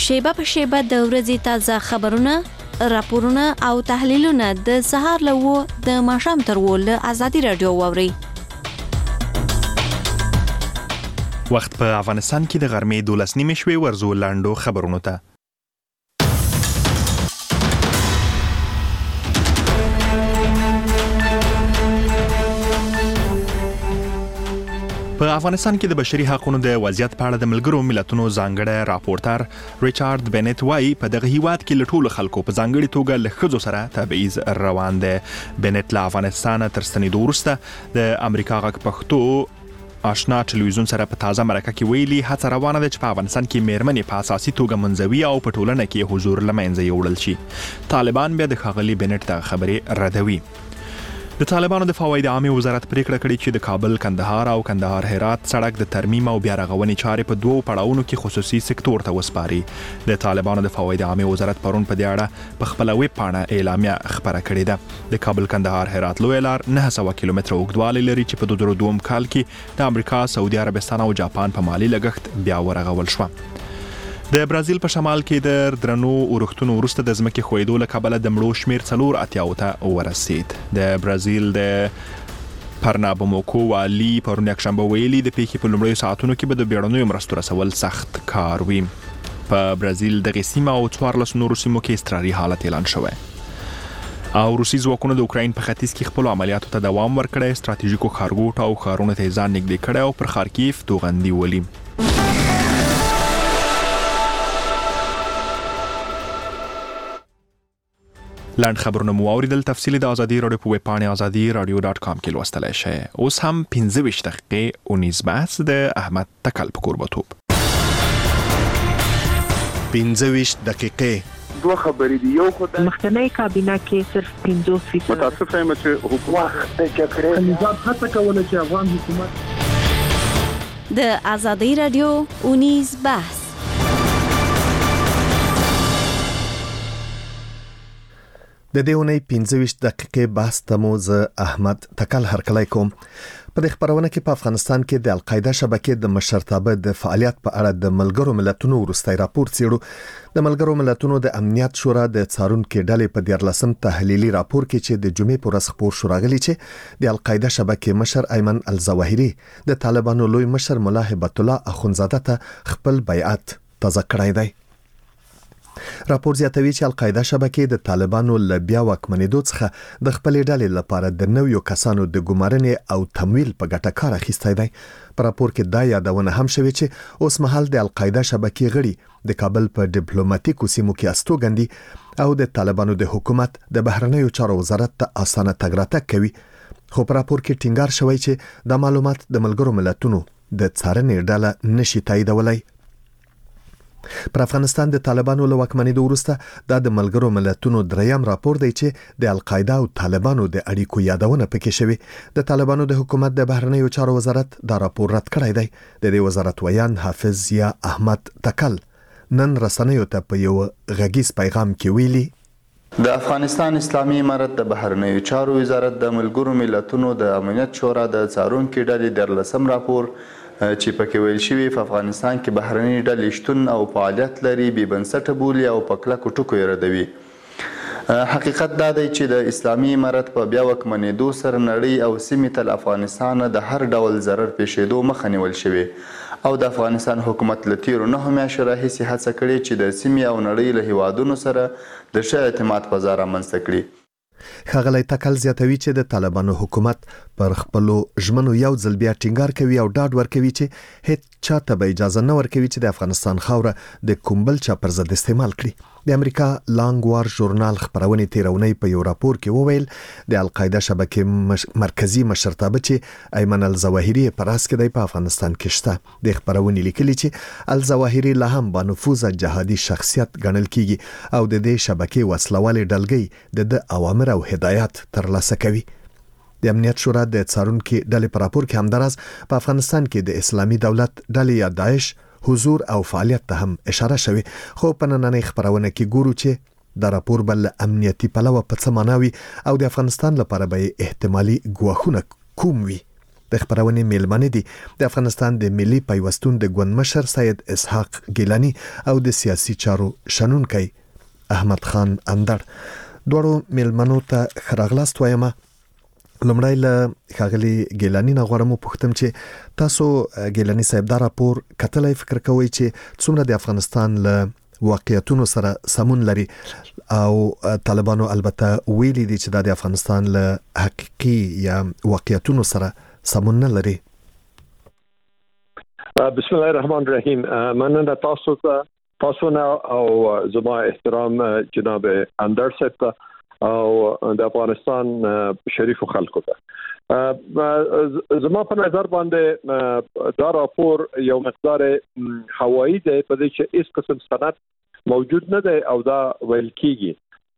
شیبه په شیبه د ورځې تازه خبرونه، راپورونه او تحلیلونه د سهار له 9 د ماښام تر 10 له ازادي رادیو واوري. وخت په افغانستان کې د غرمې 12:30 شوي ورزو لاندو خبرونو ته. په افغانستان کې د بشري حقوقو د وضعیت په اړه د ملګرو ملتونو ځانګړی راپورټر ریچارډ بنت وايي په دغه هیواد کې له ټولو خلکو په ځانګړي توګه له ښځو سره تبعیض روان دی. بنت له افغانستان تر ستنېدو وروسته د امریکا غږ پښتو آشنا ټلویزیون سره په تازه مرکه کې ویلي هڅه روانه ده چې په افغانستان کې میرمنې په اساسي توګه منځوي او په ټولنه کې حضور له منځه یوړل شي. طالبان بیا د ښاغلي بنت دغه خبرې ردوي. د طالبانو د فواید عامه وزارت پریکړه کړې چې د کابل کندهار او کندهار هرات سړک د ترمیم او بیا رغونې چارې په 2 پړاوونو کې خصوصي سکتور ته وسپاري. د طالبانو د فواید عامه وزارت پرون په دې اړه په خپل ویب پاڼه اعلامیه خبره کړې ده. د کابل کندهار هرات لوی لار 900 کیلومتره اوږدوالی لري چې په 2002 کال کې د امریکا، سعودي عربستان او جاپان په مالی لګښت بیا ورغول شو. د برازیل په شمال کې د درنو اورښتونو وروسته د ځمکې ښویېدو له کبله د مړو شمېر 84 ته ورسید. د برازیل د پرنابوموکو والي پرون یکشنبه ویلي د پیښې په لومړیو ساعتونو کې به د بیړنیو مرستو رسول سخت کار وي. په برازیل دغې سیمه او 14 نورو سیمو کې اضطراري حالت اعلان شوی. او روسي ځواکونو د اوکراین په ختیځ کې خپل عملیاتو ته دوام ورکړی، ستراتیژیکو ښارګوټو او ښارونو ته ځان نږدې کړی او پر خارکیف توغندي ولي. لاند خبرونه مو اوریدل. تفصیل د ازادي رادیو په ویب پاڼه azadi.radio.com کې لوستلای شئ. اوس هم 15 دقیقې 19 بحث د احمد تکل په کوربتوب. 15 دقیقې دوه خبرې دي. یو خو د مخکنی کابینه کې صرف 50% متاسف یم چې حکومت د جګړې نظام هڅه کوله چې افغان حکومت د ازادي رادیو 19 بحث. د دې اونۍ 15 دقیقې بحث ته مو زه احمد تکل هرکلی کوم. په دې خبرونه کې په افغانستان کې د القاعده شبکې د مشرتابه د فعالیت په اړه د ملګرو ملتونو وروستی راپور څېړو. د ملګرو ملتونو د امنیت شورا د څارونکو ډلې په 14 تحلیلي راپور کې چې د جمعې پر ورځ خپور شو راغلي چې د القاعده شبکې مشر ایمن الظواهري د طالبانو لوی مشر مولا هبت الله اخونزاده ته خپل بیعت تازه کړی دی. راپور زیاتوي چې القاعده شبکې د طالبانو له بیا واکمنېدو څخه د خپلې ډلې لپاره د نویو کسانو د ګمارنې او تمویل په ګټه کار اخیستی دی. په راپور کې دا یادونه هم شوې چې اوس مهال د القاعده شبکې غړي د کابل په ډیپلوماټیکو سیمو کې استوګندي او د طالبانو د حکومت د بهرنیو چارو وزارت ته اسانه تګ راتګ کوي. خو په راپور کې ټینګار شوی چې دا معلومات د ملګرو ملتونو د څارنې ډله نشي تاییدولای. پر افغانستان د طالبانو له واکمنېدو وروسته دا د ملګرو ملتونو دریم راپور دی چې د القاعده او طالبانو د اړیکو یادونه پکې شوی. د طالبانو د حکومت د بهرنیو چارو وزارت دا راپور رد کړی دی. د دې وزارت ویان حافظ ضیا احمد تکل نن رسنیو ته په یو غږیز پیغام کې ویلي د افغانستان اسلامي امارت د بهرنیو چارو وزارت د ملګرو ملتونو د امنیت شورا د څارونکو ډلې 14 راپور چې پکې ویل شوی په افغانستان کې بهرنۍ ډلې شتون او فعالیت لري بې بنسټه بولي او په کلکو ټکو یې ردوي. حقیقت دا دی چې د اسلامي امارت په بیا واکمنېدو سره نړۍ او سیمې ته افغانستان د هر ډول ضرر پیښېدو مخه نیول شوې او د افغانستان حکومت له تیرو 9 میاشتو راهیسې هڅه کړې چې د سیمې او نړۍ له هیوادونو سره د ښه اعتماد فضا رامنځته کړي. ښاغلی تکل زیاتوي چې د طالبانو حکومت پر خپلو ژمنو یو ځل بیا ټینګار کوي او ډاډ ورکوي چې هیڅ چاته به اجازه نه ورکوي چې د افغانستان خاوره د کوم بل چا پر ضد استعمال کړي. د امریکا لانګ وار ژورنال خبرونې تیرونی په یو راپور کې وویل د القاعده شبکې مرکزی مشرتابه چې ایمن الظواهري په راس کې دی په افغانستان کې شته. د خبرونې لیکلي چې الظواهري لا هم بانفوذه جهادي شخصیت ګڼل کیږي او د دې شبکې وسلوالې ډلګۍ د اوامر او هدایات ترلاسه کوي. د امنیت شورا د څارونکو ډلې په راپور کې همداراز په افغانستان کې د اسلامي دولت ډلې یا داعش حضور او فعالیت ته هم اشاره شوی. خو په نننۍ خبرونه کې ګورو چې دا راپور بل امنیتي پلوه په څه معنی وي او د افغانستان لپاره به احتمالي ګواښونه کوم وي. د خبرونې میلمنې دي د افغانستان د ملي پیوستون د ګوند مشر سید اسحاق ګیلانی او د سیاسي چارو شنونکي احمد خان اندر. دوړو میلمنو ته خراغلاست وایم. لمړی له ښاغلي ګیلانی نه غواړم وپوښتم چې تاسو ګیلانی صاحب دا راپور کتلی فکر کوئ چې څومره د افغانستان له واقعیتونو سره سمون لري او طالبانو البته ویلي دي چې دا د افغانستان له حقیقي یا واقعیتونو سره سمون نه لري؟ بسم الله الرحمن الرحیم. مننه تاسو نه او زما احترام جناب اندر صاحب ته او د افغانستان شریف خلکو ته. زما په نظر باندې دا راپور یو مقدار هوایی دی په دې چې هیڅ قسم سند موجود نه دی او دا ویل کیږي.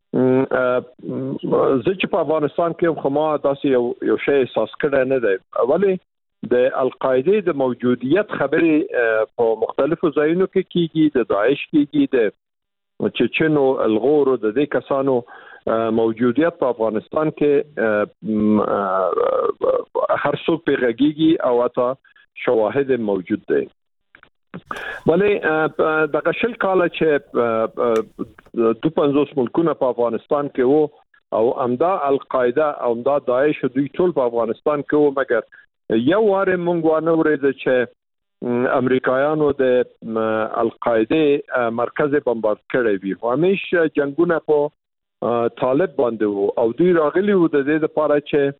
زه چې په افغانستان کې خو ما داسې یو شی احساس کړی نه دی. ولی د القاعده د موجودیت خبرې په مختلفو ځایونو کې کیږي، د داعش کیږي، د چچنو الغورو د دې کسانو موجودیت په افغانستان کې هر څوک په غږیږي او اته شواهد موجود دي. ولی دغه شل کاله چې 52 ملکونه په افغانستان کې وو او امدا القاعده او امدا داعش دوی ټول په افغانستان کې وو، مګر یو واره مونږ ونه ورېد چې امریکایانو د القاعده مرکز بمبارد کړی وي. همیشه جنگونه په طالب باندې وو او دوی راغلي وو د دې لپاره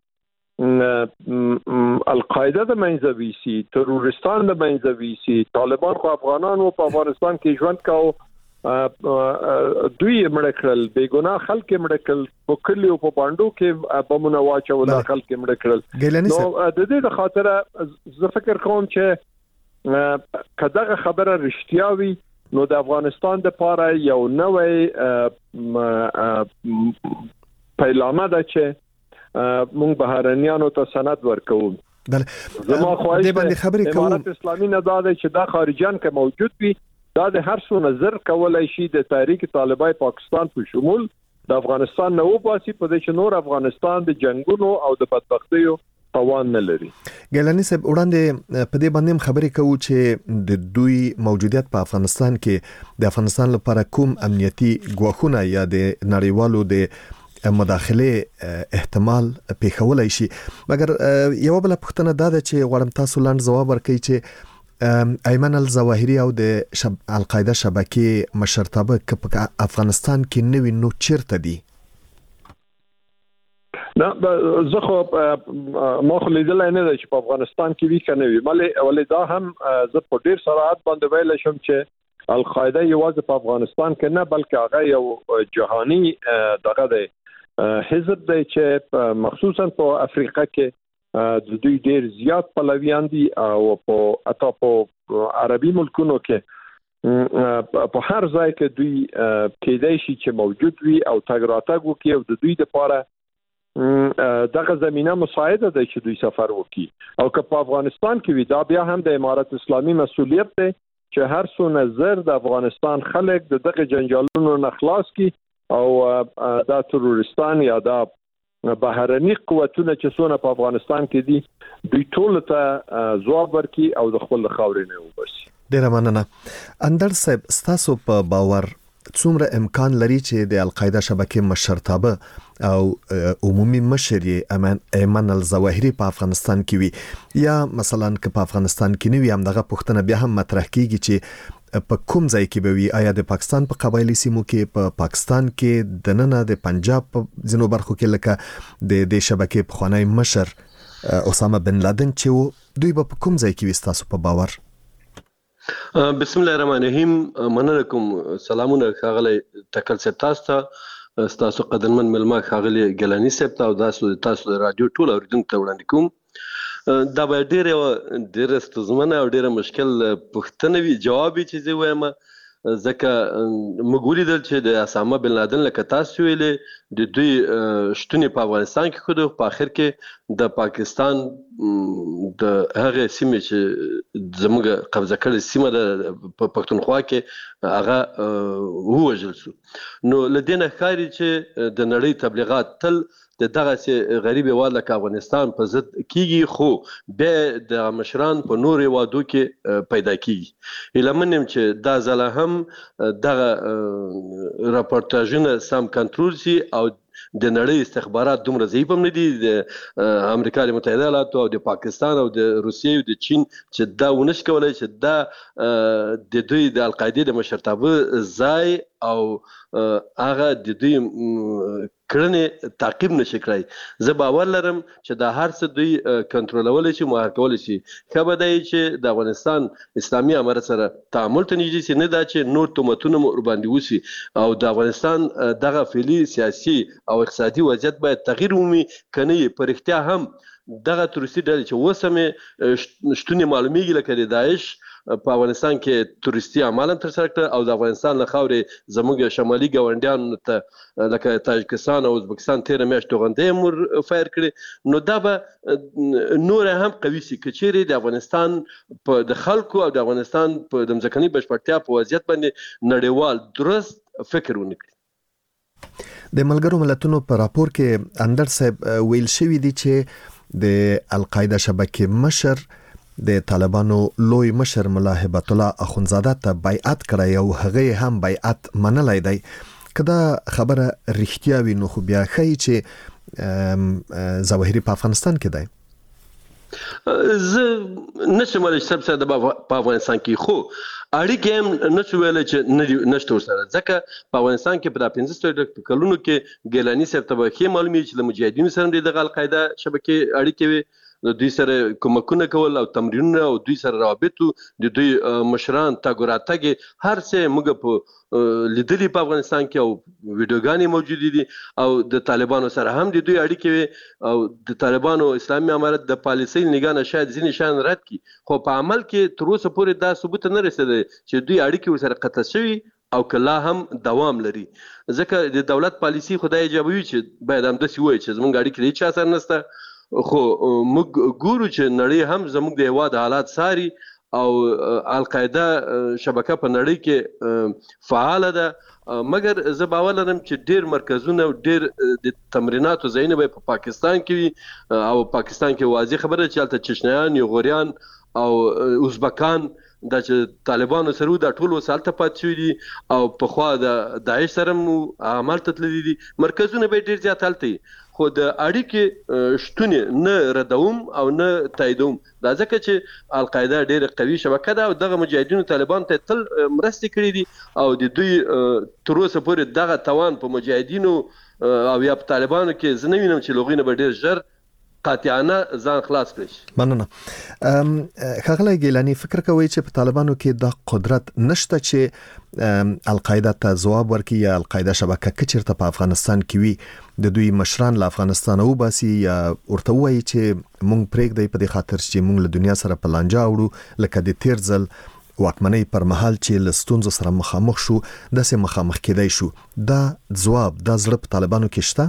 چې القاعده د منځوي سي، ترورستان د منځوي سي. طالبان خو افغانانو په افغانستان کې ژوند کاوه، دوی مړ کړل، بے ګناه خلک مړ کړل، په کلیو په باندو کې بمونه واچول، خلک مړ کړل. نو د دې د خاطره زه فکر کوم چې کداغه خبره رښتیا وي نو د افغانستان د پاره یو نوې پیلامه ده چې موږ بهرنیانو ته سند ورکوو. زما خواهش ده امارت اسلامي نه دا چې دا خارجيان که موجود وي دا د هر څو نظر کولای شي د تحریک طالبای پاکستان په شمول د افغانستان نه وباسي، په دې چې نور افغانستان د جنگونو او د بدبختیو توان نه لري. ګیلانی صاحب وړاندې په دې باندې خبرې کوو چې د دوی موجودیت په افغانستان کې د افغانستان لپاره کوم امنیتي ګواښونه یا د نړیوالو د مداخله احتمال پیښولای شي. مګر یو بل پوښتنه دا ده چې غواړم تاسو لاندې ځواب ورکړئ چې ایمن الظواهری او د القاعده شبکې مشرتابه په افغانستان کې نوی نو چیرته دي؟ نه زه خو ما خو لیدلای نه دی چې په افغانستان کې وی کنه وی، ولی دا هم زه په ډیر سرعت باندې ویل شم چې القاعده یوازې په افغانستان کې نه بلکې هغه یو جهانی دغه دی حزب دی چې مخصوصا په افریقا کې د دوی ډیر زیات پلویان دي او په عربي ملکونو کې په هر ځای کې دوی کېدای شي چې موجود وي او تګ راتګ وکړي او د دوی لپاره دغه زمينه مساعده ده چې دوی سفر وکړي. او که په افغانستان کې وي دا بیا هم د امارت اسلامي مسؤلیت دی چې هر څو نظر د افغانستان خلک د دغه جنجالونو نه خلاص کړي او دا ترورستان یا دا بهرني قوتونه چې څونه په افغانستان کې دي دوی ټول ته ځواب ورکړي او د خپل خاورې نه وباسي. ډیره مننه. اندر صاحب ستاسو په باور څومره امکان لري چې د القاعده شبکې مشرتابه او عمومي مشر ایمن الظواهری په افغانستان کې وي، یا مثلا که په افغانستان کې نه وي همدغه پوښتنه بیا هم مطرح کیږي چې په کوم ځای کې به وي؟ آیا د پاکستان په قبایلی سیمو کې، په پاکستان کې دننه د پنجاب په ځینو برخو کې لکه د شبکې پخوانی مشر اسامه بن لادن چې و دوی به په کوم ځای کې وي ستاسو په باور؟ بسم الله الرحمن الرحیم. مننه کوم. سلامونه ښاغلی ټکل صاحب تاسو قدرمن ملما ښاغلی ګیلانی صاحب ته او تاسو د رادیو ټول اوریدونکو ته وړاندې کوم. دا به ډیره ستونزمنه او ډیره مشکل پوښتنه وي، جواب چې زه وایم ځکه موږ ولیدل چې د اسامه بن لادن لکه تاسو ویلې د دوی شتون په افغانستان کې خو په اخر کې د پاکستان د هغه سیمه چې زموږ قبضه کړې سیمه د پښتونخوا کې هغه ووجل شو. نو لدینه ښکاري چې د نړۍ تبلیغات تل د دغه غریب هیواد لکه افغانستان په ضد کیږي، خو بیا د مشران په نور هیوادو کې پیدا کیږي. هیله منم چې دا ځله هم دغه راپورتاژونه سم کنټرول شي او د نړۍ استخبارات دومره ضعیف هم نه دي د امریکا متحده ایالاتو او د پاکستان او د روسیې او د چین چې دا ونشي کولای چې دا د دوی د القاعده د مشرتابه ځای او هغه د دوی کړنې تعقیب نشي کړای. زه باور لرم چې دا هر څه دوی کنټرولول شي، مهار کول شي. خبر دی چې د افغانستان اسلامي امارت سره تعامل ته نږدې شي، نه دا چې نور تهمتونه مو ورباندې وشي او د افغانستان دغه فعلي سیاسي او اقتصادي وضعیت باید تغییر ومومي. کنه په رښتیا هم دغه تورستي ډلې چې وسمه شتون معلومیږي لکه د داعش په افغانستان کې تورستي اعمال تر سره کړ او د افغانستان له خاورې زموږ شمالي ګاونډیانو ته لکه تاجکستان او ازبکستان 13 میاشتې غونډې مور فایر کړي. نو دا به نور هم قوي شي کچېرې د افغانستان په د خلکو او د افغانستان په د ځمکني بشپړتیا په وضعیت باندې نړیوال درست فکر ونکړي. د ملګرو ملتونو په راپور کې اندر صاحب ویل شوی دی چې د القاعده شبکې مشر د طالبانو لوی مشر ملا هبت الله اخونزاده ته بیعت کړی او هغه هم بیعت منلای دی. کدا خبره رښتیا وي نو خو بیا ښیي چې ظواهري په افغانستان کې دی. زه نشم ویلی چې سب په افغانستان کې، خو اړیکې هم نشو ویلی چې نشته ورسره، ځکه په افغانستان کې په 15 کلونو کې ګیلاني صاحب ته به ښې معلومیږي چې له مجاهدینو سره دغه القاعده شبکې اړیکې وي، د دوی سره کومکونه کول او تمرینونه او دوی سره روابط، د دوی مشران تګ راتګ هر څه موږ په لیدلي په افغانستان کې او ویډیوګانې موجود دي او د طالبانو سره هم د دوی اړیکې وي او د طالبانو اسلامي امارت د پالیسۍ نگاه نه شاید ځینې شیان رد کړي، خو په عمل کې تر اوسه پورې دا ثبوت نه رسېدلی چې دوی اړیکې ورسره قطع شوي او کله هم دوام لري. ځکه د دولت پالیسي خدای ایجابوي چې باید همداسې وایي چې زموږ اړیکې د هیچ چا سره نشته، خو موږ ګورو چې نړۍ هم زموږ د هیواد حالات څاري او القاعده شبکه په نړۍ کې فعاله ده. مګر زه باور لرم چې ډیر مرکزونه او ډیر د تمریناتو ځایونه به په پاکستان کې وي او پاکستان کې واضح خبره چې هلته چشنیان، یغوریان او ازبکان دا چې طالبانو سره دا ټول وسالته پات شوي دي او په خوا د داعش سره عمل تللی دي، مرکزونه به ډیر زیات هلته، خو د اړیکې شتون نه ردوم او نه تاییدوم. دا ځکه چې القاعده ډیره قوي شبکه ده او دغه مجاهدینو طالبان ته تل مرستې کړې دي او د دوی تر اوسه پورې دغه توان په مجاهدینو او یا په طالبانو کې زه نه وینم چې لوغینه به ډیر ژر قاطعانه ځان خلاص کړي. مننه. ښاغلی ګیلاني، فکر کوي چې په طالبانو کې د قدرت نشته چې القاعده ته ځواب ورکړي یا القاعده شبکه کچیرته په افغانستان کې وي د دوی مشران له افغانستان وباسي یا ورته وایي چې مونږ پرېږدی په دې خاطر چې مونږ له دنیا سره په لانجه اوړو، لکه د تیر ځل واکمنۍ پر مهال چې له ستونزو سره مخامخ شو داسې مخامخ کېدی شو. دا ځواب دا زړه په طالبانو کې شته؟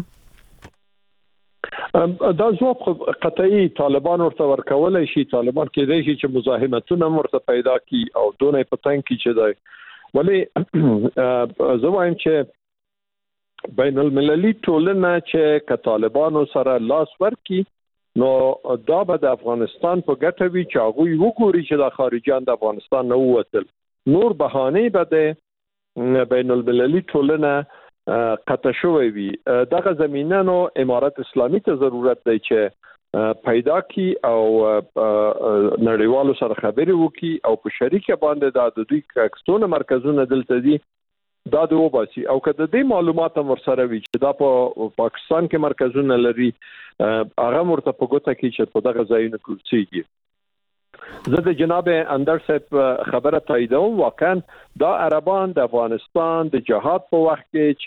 دا ځواب قطعي طالبان ورته ورکولای شي. طالبان کېدای شي چې مزاحمتونه ورته پیدا کی او دونه پتنګ کی چې دی، ولی زه وایم چې بین المللي ټولنه چې که طالبانو سره لاس ورکي نو دا به د افغانستان په ګټه وي چې هغوی وګوري چې د خارجیان د افغانستان نه ووتل، نور بهانې به د بین المللي ټولنه قطع شوی وي. دغه زمینه نو امارت اسلامي ته ضرورت دی چې پیدا کی او نړیوالو سره خبرې وکړي او په شریکه باندې د دوی کاکستونه مرکزونه دلته دي دا د وباسي او که د دې معلومات هم ورسره وي چې دا په پاکستان کې مرکزونه لري هغه ورته په ګوته کې چې په دغه ځایونو کې اوسېږي. زه د جناب اندر صاحب خبره تاییدوم. واقعا دا عربان د افغانستان د جهاد په وخت کې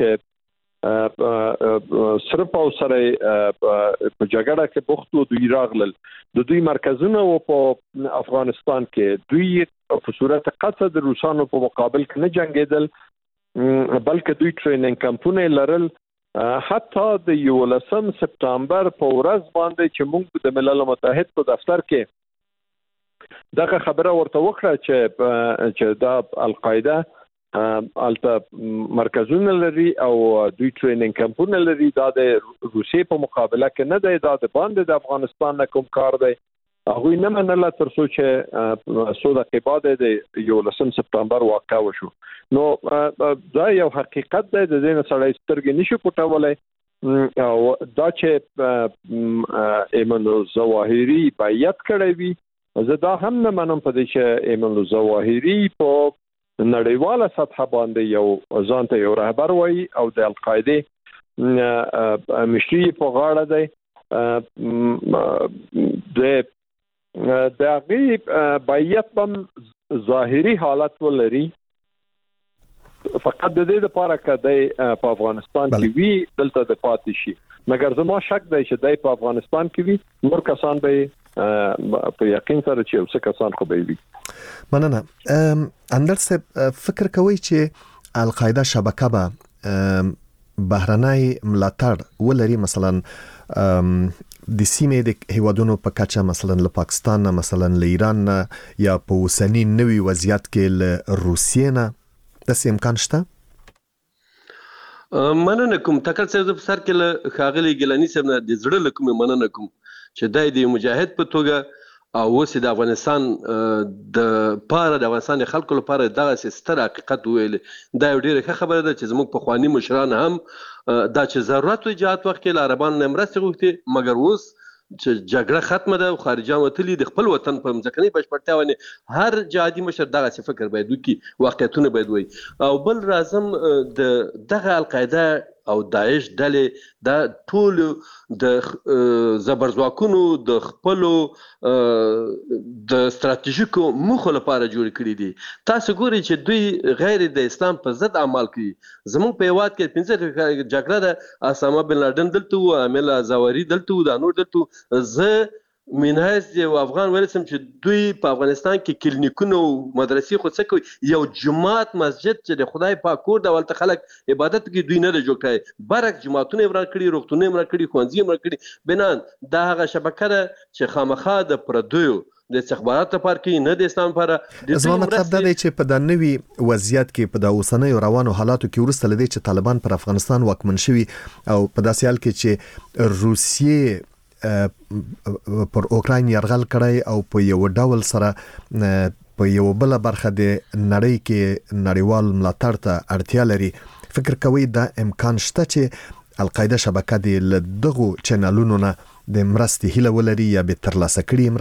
چې صرف او سره په جګړه کې بوختو دوی راغلل، د دوی مرکزونه او په افغانستان کې دوی په صورت قطع د روسانو په مقابل کې نه جنگیدل بلکې دوی ټریننګ کمپونه لرل حتی د 11 سپتامبر په ورځ باندې چې موږ د ملل متحد په دفتر کې دغه خبره ورته وکړه چې دا القاعده الته مرکزونه لري او دوی ټریننګ کمپونه لري، دا د روسیې په مقابله کې نه دی، دا د باندې د افغانستان نه کوم کار دی. هغوی نه منله تر څو چې څو دقیقې بعد د 11 سپتامبر واقع وشو. نو دا یو حقیقت دی، د دې نه سړی سترګې نشي پټولی. او دا چې ایمن الظواهري بیعت کړی وي، زه دا هم نه منم په دې چې ایمن الظواهري په نړیواله سطح باندې یو ځان ته یو رهبر وایي او د القاعده مشري په غاړه دی. د هغې بیعت هم ظاهري حالت ولري، فقط د دې لپاره که دی په افغانستان کې وي دلته د پاتې شي. مګر زما شک دی چې دی په افغانستان کې وي، نور کسان به په یقین سره چې اوسه کسان خو به وي. مننه. اندر صاحب فکر کوي چې القاعده شبکه به بهرنۍ ملاتړ ولري، مثلا د سیمې د هیوادونو په کچه، مثلا له پاکستان نه، مثلا له ایران نه، یا په اوسنی نوي وضعیت کې له روسیې نه، داسې امکان شته؟ مننه کوم تکل صاحب په سر کې له ښاغلي ګیلاني صاحب نه د زړه له کومې مننه کوم چې دی د مجاهد په توګه او اوس د افغانستان د پاره د افغانستان خلکو لپاره دغه ستر حقیقت ویل. دا یو ډیره ښه خبره ده چې زموږ پخواني مشران هم دا چې ضرورت و جهاد وخت کې له عربانو نه مرستې غوښتې، مګر اوس چې جګړه ختمه ده او خارجان وتلي د خپل وطن په ځمکنۍ بشپړتیا باندې هر جهادي مشر دغسې فکر باید وکړي، واقعیتونه باید وایي. او بل راځم د دغه القاعده او داعش ډلې دا ټول د زبرځواکونو د خپلو د ستراتیژیکو موخو لپاره جوړ کړي دي. تاسو ګورئ چې دوی غیر د اسلام په ضد اعمال کوي. زموږ په هیواد کې 15 جګړه ده، اسامه بن لادن دلته و، عامل زاوري دلته و، دا نور دلته و. زه مینهایز یو افغان ورسم چې دوی په افغانستان کې کلینیکونه او مدرسې خو څه کوي، یو جماعت مسجد چې د خدای پاک کور د ولته خلک عبادت کوي دوی نه جوړ کړي، برعکس جماعتونه وران کړي، روغتونونه وران کړي، ښوونځي وران کړي. بنان دا هغه شبکه ده چې خامخا د پردیو د استخباراتو لپاره کې نه د اسلام لپاره. زما مطلب دا دی چې په د نوي وضعیت کې په د اوسنیو روانو حالاتو کې وروسته لدی چې طالبان پر افغانستان واکمن شوي او په داسې حال کې چې روسیې پر اوکراین یرغل کړی او په یو ډول سره په یو بل برخه د نړۍ کې نړیوال ملاتړ ته اړتیا لري. فکر کوي دا امکان شته چې القاعده شبکه د دغو چینلونو نه د مرستې هیله ولري یا به ترلاسه کړي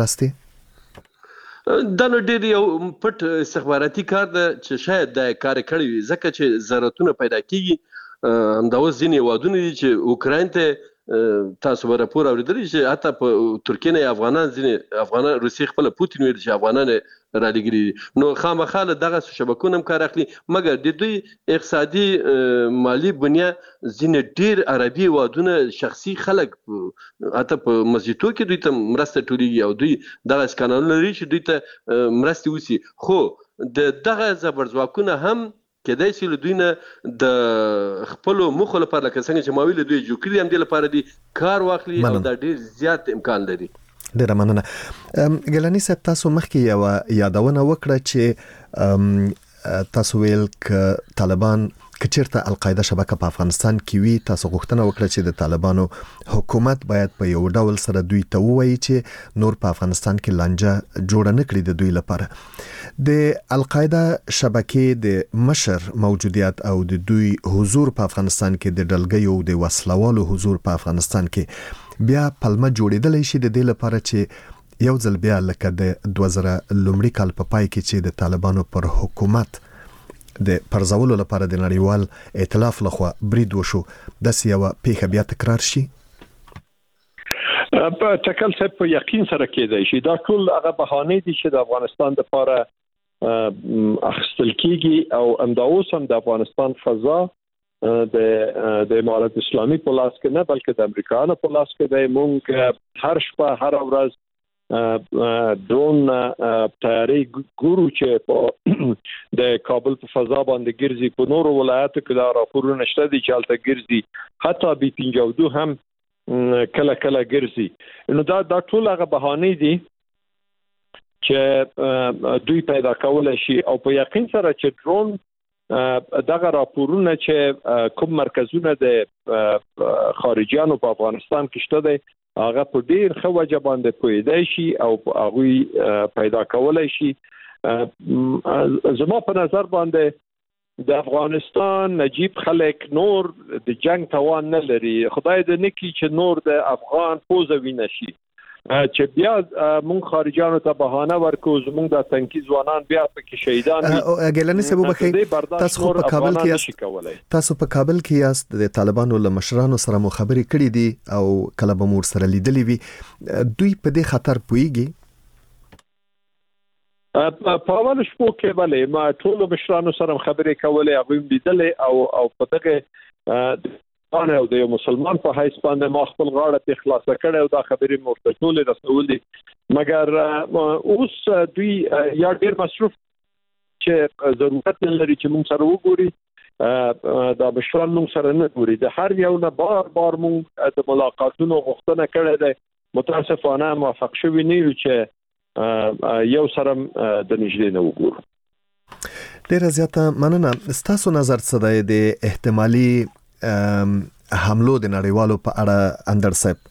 مرستې؟ دا نو ډېر یو پټ استخباراتي کار ده چې شاید دا کار کړی وي، ځکه چې ضرورتونه پیدا کیږي. همدا اوس ځینې هیوادونه دي چې اوکراین ته تاسو به راپور اورېدلی چې حتی په ترکیې نه افغانان ځینې افغانان روسیې خپله پوتین ویل چې افغانان رالیږلي دي. نو خامخا له دغسې شبکونه هم کار اخلي، مګر د دوی اقتصادي مالي بنیا ځینې ډېر عربي هیوادونه شخصي خلک حتی په مسجدو کې دوی ته مرسته ټولېږي او دوی دغسې قانونونه لري چې دوی ته مرستې وسي. خو د دغه زبرځواکونه هم کېدای شي له دوی نه د خپلو موخو لپاره لکه څنګه چې ما ویل دوی جوړ کړي همدې لپاره دي کار واخلي او دا ډېر زیات امکان لري. ډېره مننه. ګیلاني صاحب تاسو مخکې یوه یادونه وکړه چې تاسو ویل که طالبان که چیرته القاعده شبکه په افغانستان کې وي، تاسو غوښتنه وکړه چې د طالبانو حکومت باید په یو ډول سره دوی ته ووایي چې نور په افغانستان کې لانجه جوړه نه کړي د دوی لپاره. د القاعده شبکې د مشر موجودیت او د دوی حضور په افغانستان کې د ډلګیو د وسلوالو حضور په افغانستان کې بیا پلمه جوړېدلی شي د دې لپاره چې یو ځل بیا لکه د 2000 لومړي کال په پای کې چې د طالبانو پر حکومت د پرځولو لپاره د نړیوال ائتلاف لخوا برید وشو، داسې یوه پیښه بیا تکرار شي؟ په ټکل صاحب په یقین سره کېدای شي. دا ټول هغه بهانې دي چې د افغانستان لپاره اخیستل کیږي او همدا اوس هم د افغانستان فضا د امارت اسلامي په لاس کې نه بلکې د امریکایانو په لاس کې دی. موږ هر شپه هر ورځ درون تیاری ګورو چې په د کابل په فضا باندې ګرځي په نورو ولایتو کې دا راپورونه شته دي چې هلته ګرځي حتی B-52 هم کله کله ګرځي نو دا ټول هغه بهانې دي چې دوی پیدا کولای شي او په یقین سره چې درون دغه راپورونه چې کوم مرکزونه د خارجيانو په افغانستان کې شته دي هغه په ډیر ښه وجه باندې پوهیدای شي او هغه پیدا کولای شي زما په نظر باندې د افغانستان نجیب خلک نور د جنگ توان نه لري خدای دې نکړي چې نور د افغان فوز ویني شي چې بیا مونږ خارجيانو ته بهانه ورکو زمونږ د تنکي ځوانان بیا پکې شهیدان دي ګلانی سبو بخې تاسو په کابل کې یاست د طالبانو له مشرانو سره مو خبرې کړې دي او کله به مور سره لیدلې وي دوی په دې خطر پويږي په اول شپو کې بلې ما ټول مشرانو سره خبرې کولې هغه لیدلې او په دغه انا او د مسلمان په حیث باندې ما خپل غاړه په خلاص کړې او دا خبرې مرتجول رسول دي مګر اوس دوی یا ډیر مصروف چې ضرورت لري چې موږ سره وګوري دا بشران موږ سره نه ګوري د هر یو نه بار موږ د ملاقاتونو غوښتنه کړې ده متاسفانه موافق شوی نه یو چې یو سره د نږدې نه وګورو ډیر زیاته مننه ستاسو نظر څه دی د احتمالي حملو د نړیوالو په اړه اندر صاحب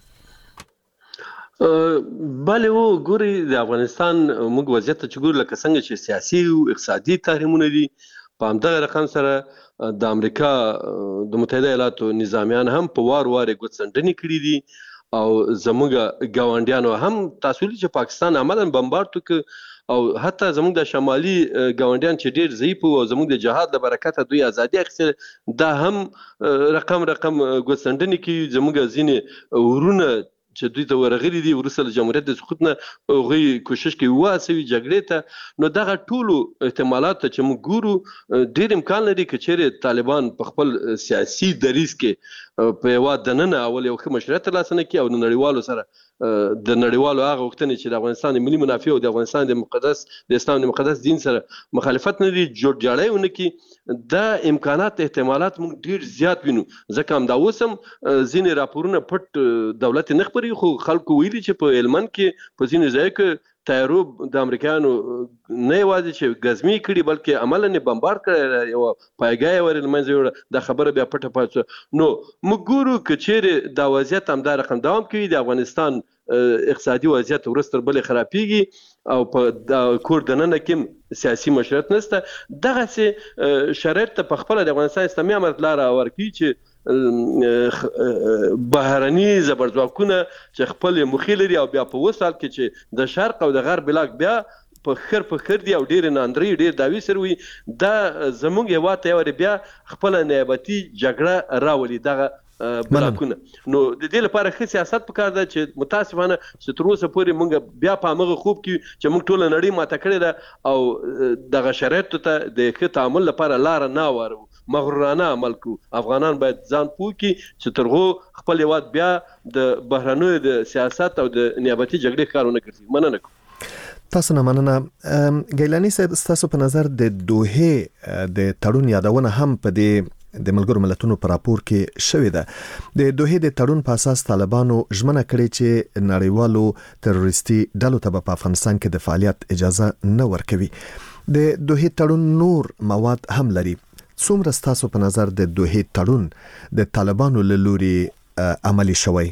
بله و ګوري د افغانستان موږ وضعیت چې ګور لکه څنګه چې سیاسي او اقتصادي تحریمونه دي په همدغه رقم سره د امریکا د متحده ایالاتو نظامیان هم په وار غوڅنډنې کړې دي او زموږ ګاونډیانو هم تاسو چې پاکستان عملاً بمبارد وکړ او حتی زموږ د شمالي ګاونډیان چې ډیر ضعیف او زموږ د جهاد د برکت دوی ازادي اخیستل دا هم رقم غوڅنډنې کې زموږ ځینې ورونه چې دوی ته ورغلي دي ورسره جمهوریت د سقوط نه غوي کوشش کوي واسوي جګړې ته نو دغه ټولو احتمالات چې موږ ګورو ډیر امکان لري چې چیرې طالبان په خپل سیاسي دریځ کې په یو دننه اول یو مشروعیت ترلاسه نه کوي او نړیوالو سره د نړیوالو هغه وختونه چې د افغانستان د ملي منافع او د افغانستان د اسلام د مقدس دین سره مخالفت نه لري جوړجاړی ونکي دا امکانات احتمالات موږ ډیر زیات وینو ځکه هم دا اوسم ځینې راپورونه پټ دولت نه خبري خو خلکو ویلي چې په هلمند کې په ځینې ځای کې تایروب د امریکایانو نه یوازې چې غزمي کړي بلکې عملاً بمبار کړي یو پایګای ورل منځ یو د خبره بیا پټه پاتې نو موږ ګورو چې چیرې دا وضعیت هم دا رقم دوام کوي د افغانستان اقتصادي وضعیت ورستر بل خرابېږي او په کور دننه کې سیاسي مشروعیت نشته دغه سي شرایط په خپل د افغانستان اسلامي امارت لاره ورکی چې بهرني زبرځواکونه چې خپل مخې لري او بیا په وسال کې چې د شرق او د غرب بلاک بیا په خر دي او ډیر ناندري ډیر داوی سروي دا زموږ یو ته بیا خپل نیابتي جګړه راولي دغه بلاکونه نو د دې لپاره ښه سیاست پکار ده چې متاسفانه چې تر اوسه پورې موږ بیا په هغه خوب کې چې موږ ټول نړۍ ماته کړې ده او دغه شرایطو ته د ښه تعامل لپاره لار نه وارو مغرورانه عمل کو افغانان باید ځان پوکي چې ترغو خپل هیواد بیا د بهرنیو د سیاست او د نیابتي جګړې کارونه کوي مننه تاسو نه مننه ګیلانی صاحب تاسو په نظر د دوه د تړون یادونه هم په دې د ملګرو ملتونو پر راپور کې شوې ده د دوه د تړون په اساس طالبانو ژمنه کړې چې نړیوالو تروریستي ډلو ته په افغانستان کې د فعالیت اجازه نه ورکوي د دوه تړون نور مواد هم لري څومره ستاسو په نظر د دوه تړون د طالبانو له لوري عملي شوی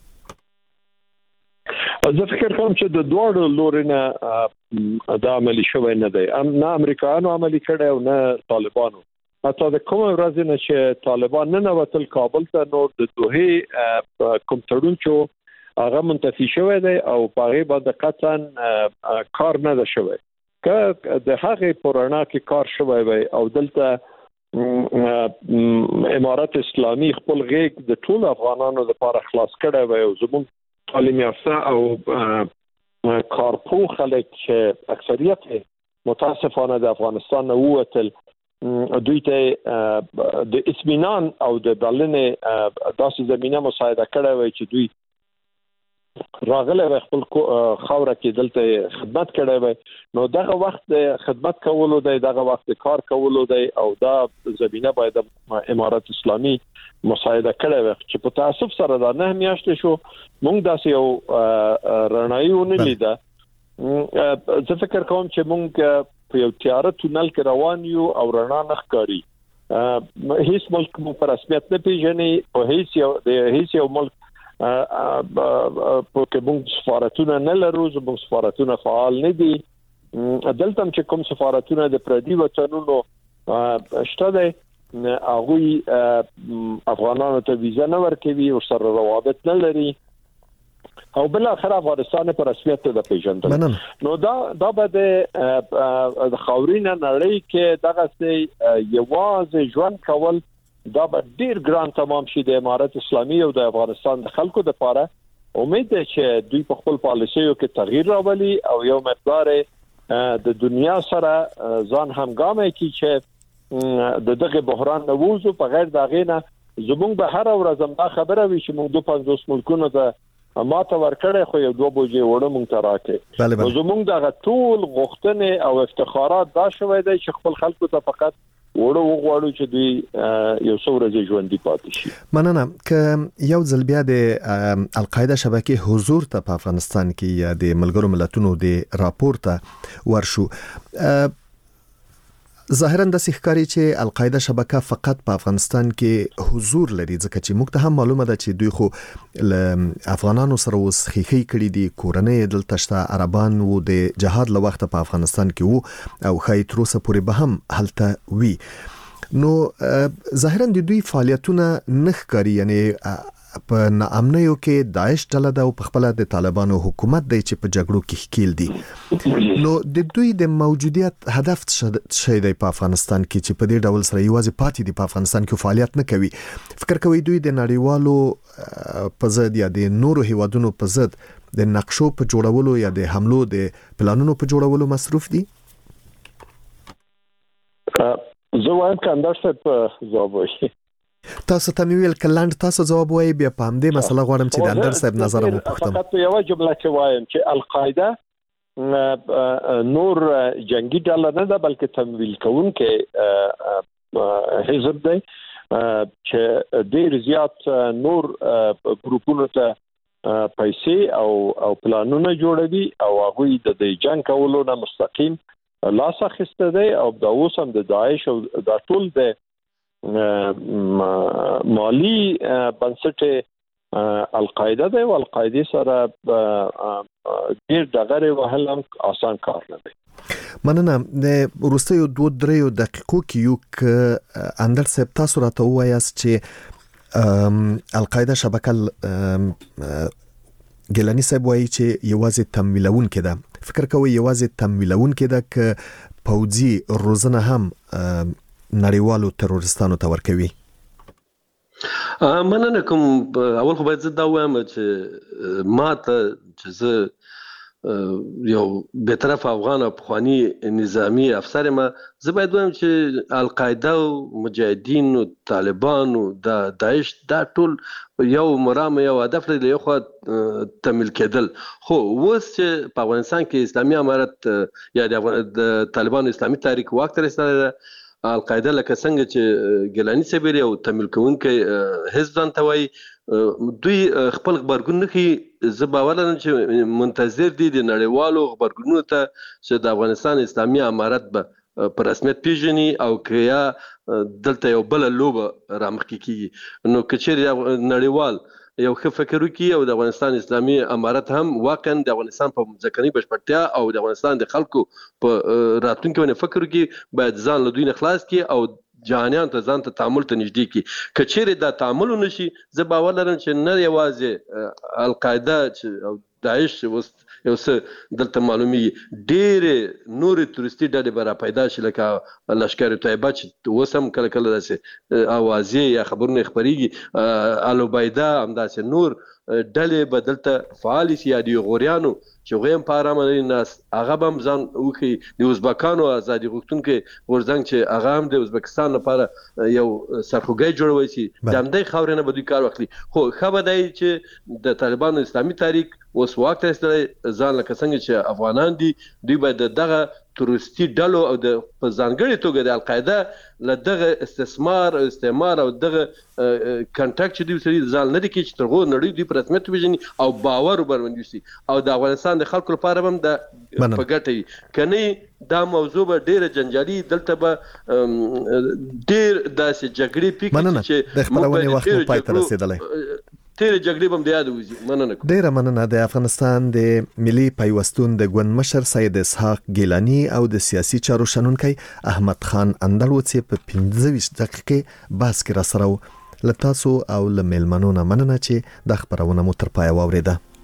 زه فکر کوم چې د دوړو لورینه دا عملي شوی نه دی نه امریکایانو عملي کړی او نه طالبانو حتی د کوم ورځ نه چې طالبان نه نوتل کابل ته نو د دوه کوم تړون چې هغه منتفي شوی دی او په هغه باندې قطعا کار نه ده شوی که د هغه پرانا کې کار شوی وي او دلته امارات اسلامي خپل غیږ د ټول افغانانو لپاره خلاص کړی وي او زموږ تعلیم یافته او کارپو خلک چې اکثریت متاسفانه د افغانستان نه ووتل دوی ته د اطمینان او د بلنې داسې زمينه مساعده کړې وي چې دوی راغله خپل خاوره کې دلته خدمت کړی وي نو دغه وخت خدمت کولو دی دغه وخت کار کولو دی او دا زمينه باید امارات اسلامي مساعده کړی وي چې په تاسف سره دا نه میاشتې شو موږ داسې یو رڼایونه لیدا زه فکر کوم چې موږ په یو تیاره تونل کې روان یو او رڼا نه ښکاري هیڅ ملک مو پر رسمیت نه پیژني او هیڅ یو ملک په کوم سفارتونه نه لرو زموږ سفارتونه فعال نه دي دلته چې کوم سفارتونه د پردي وطنونو شته دي هغه افغانانو ته ویزه نه ورکوي او سره روابط نه لري او بل اخر افغانستان پر رسمیت د پیژندل نو دا به د خاورینه نړۍ کې دغه سي یوازې ژوند کول دا به ډیر ګران تمام شي د امارات اسلامي او د افغانستان د خلکو لپاره امید ده چې دوی په خپل پالیسیو کې تغییر راولي او یو مقدار د دنیا سره ځان همګامه کی چې دغه بحران نه وځو په غیر دغه نه زموږ به هر ورځ دا خبره وي چې موږ 250 ملکونو ته ماته ورکړې خو یو 2 بوجي وړو موږ ته راکې زموږ دغه ټول غوښتنې او افتخارات دا شوی دی چې خپل خلکو ته فقط وړو وغواړو چې دوی یو څو ورځې ژوندۍ پاتې شي. مننه که یو ځل بیا د القاعده شبکې حضور ته په افغانستان کې یا د ملګرو ملتونو د راپور ته ورشو ظاهرا د ښکاری چې القاعده شبکه فقط په افغانستان کې حضور لري ځکه چې موږ ته هم معلومه ده چې دوی خو افغانانو سره اوس خېخي کړي دي کورنۍ دلته شته عربان وو د جهاد له وخت په افغانستان کې وو او خای تر اوسه پورې به هم هلته وي نو ظاهرا د دوی فعالیتونه نه ښکاري یعنی په ناامنیو کې داعش ډله ده او په خپل د طالبانو حکومت دی چې په جګړو کې ښکیل دي نو د دوی د موجودیت هدف څه دی په افغانستان کې چې په دې ډول سره یوازې پاتې دي په افغانستان کې فعالیت نه کوي فکر کوي دوی د نړیوالو په ضد یا د نورو هیوادونو په ضد د نقشو په جوړولو یا د حملو د پلانونو په جوړولو مصروف دي زه وایم کاندار صاحب جواب وایي تاسو ته ویل کلاند تاسو جواب وایي بیا په همدې مسله غواړم چې د اندر صاحب نظر مو پوښتم فقط یو جمله کې وایم چې القاعده نور جنگي ډله نه ده بلکې تمویل کوونکې حزب دی چې ډیر زیات نور ګروپونو ته پیسې او پلانونه جوړوي او هغه د جنگ کولو نه مستقیم لاس اخیسته دی او د اوس هم د داعش او د ټول د مالی بنسټ القاعده دی او القاعده سره ډیر دغه وهل هم آسان کار نه دی مننه د وروستیو 2-3 دقیقو کې یو ک اندر صاحب تاسو راته وایاست چې القاعده شبکه ګلانی صاحب وایي چې یوازې تمویلون کې ده فکر کوي یوازې تمویلون کې ده ک پوځي روزنه هم نړیوالو تروریستانو ته ورکوي مننه کوم اول خو باید زه دا وایم چې ما ته چې زه یو به طرف افغان افغاني نظامی افسر ما زه باید وایم چې القاعده او مجاهدین او طالبان او د داعش دا ټول یو مرام یو هدف لري یو خو تمویل کېدل خو اوس چې په افغانستان کې اسلامي امارت یا د طالبان اسلامي تحریک واک ته رسیدلی القاعده لکه څنګه چې ګلانی سبيري او تمویل کوونکې حزب ځان ته وایي دوی خپل خبرګون نه کوي زه باور لرم چې منتظر دي د نړیوالو خبرګونونو ته چې د افغانستان اسلامي امارت به په رسمیت پیژني او کیا دلته یو بل لوبه رامخکې کیږي نو کچېر نړیوال یو ښه فکر وکړي او د افغانستان اسلامي امارت هم واقعا د افغانستان په ځکهني بشپړتیا او د افغانستان د خلکو په راتلونکي باندې فکر وکړي باید ځان له دوی نه خلاص کړي او جهانیان ته ځان ته تعامل ته نږدې کړي کچېر دا تعامل نشي زه باور لرم چې نه یوازې القاعده او داعش یو څه دلته معلومي ډېر نور تورستي ډلې به را پیدا شي لکه لشکر طیبه چې اوس هم کله کله داسې اوازې یا خبرونه خپرېږي الوبیده همداسې نور ډلې به دلته فعال شي یا د غوریانو چې هغوی هم په ارامه لري ناست هغه به هم ځان وښیي د ازبکانو ازادي غوښتونکي غورځنګ چې هغه هم د ازبکستان لپاره یو سرخوږی جوړولی شي د همدې خاورې نه به دوی کار واخلي خو ښه به دی چې د طالبانو اسلامي تحریک اوس واک ته رسېدلی ځان لکه څنګه چې افغانان دي دوی باید دغه تروریستي ډلو او د په ځانګړې توګه د القاعده له دغه استعمار او دغه کنټاکټ چې دوی سره ځان نه دي کې چې ترغو نړۍ دوی په رسمیت وپېژني او باور ورباندې وشي او د افغانستان د خلکو لپاره هم د په ګټه وي کنه دا موضوع به ډیره جنجالي دلته به ډیر داسې جګړې پیښې چې د خبرونه وخت په پای ته رسیدلی تیر جګړې بم د یاد وځي مننه ډیره مننه د افغانستان د ملي پیوستون د ګوند مشر سید اسحاق ګیلانی او د سیاسي چارو شنونکي احمد خان اندړ چې په 15 دقیقې باس کې را سره لتاسو او لملمنونه مننه چې د خبرونه مو تر پای واوریده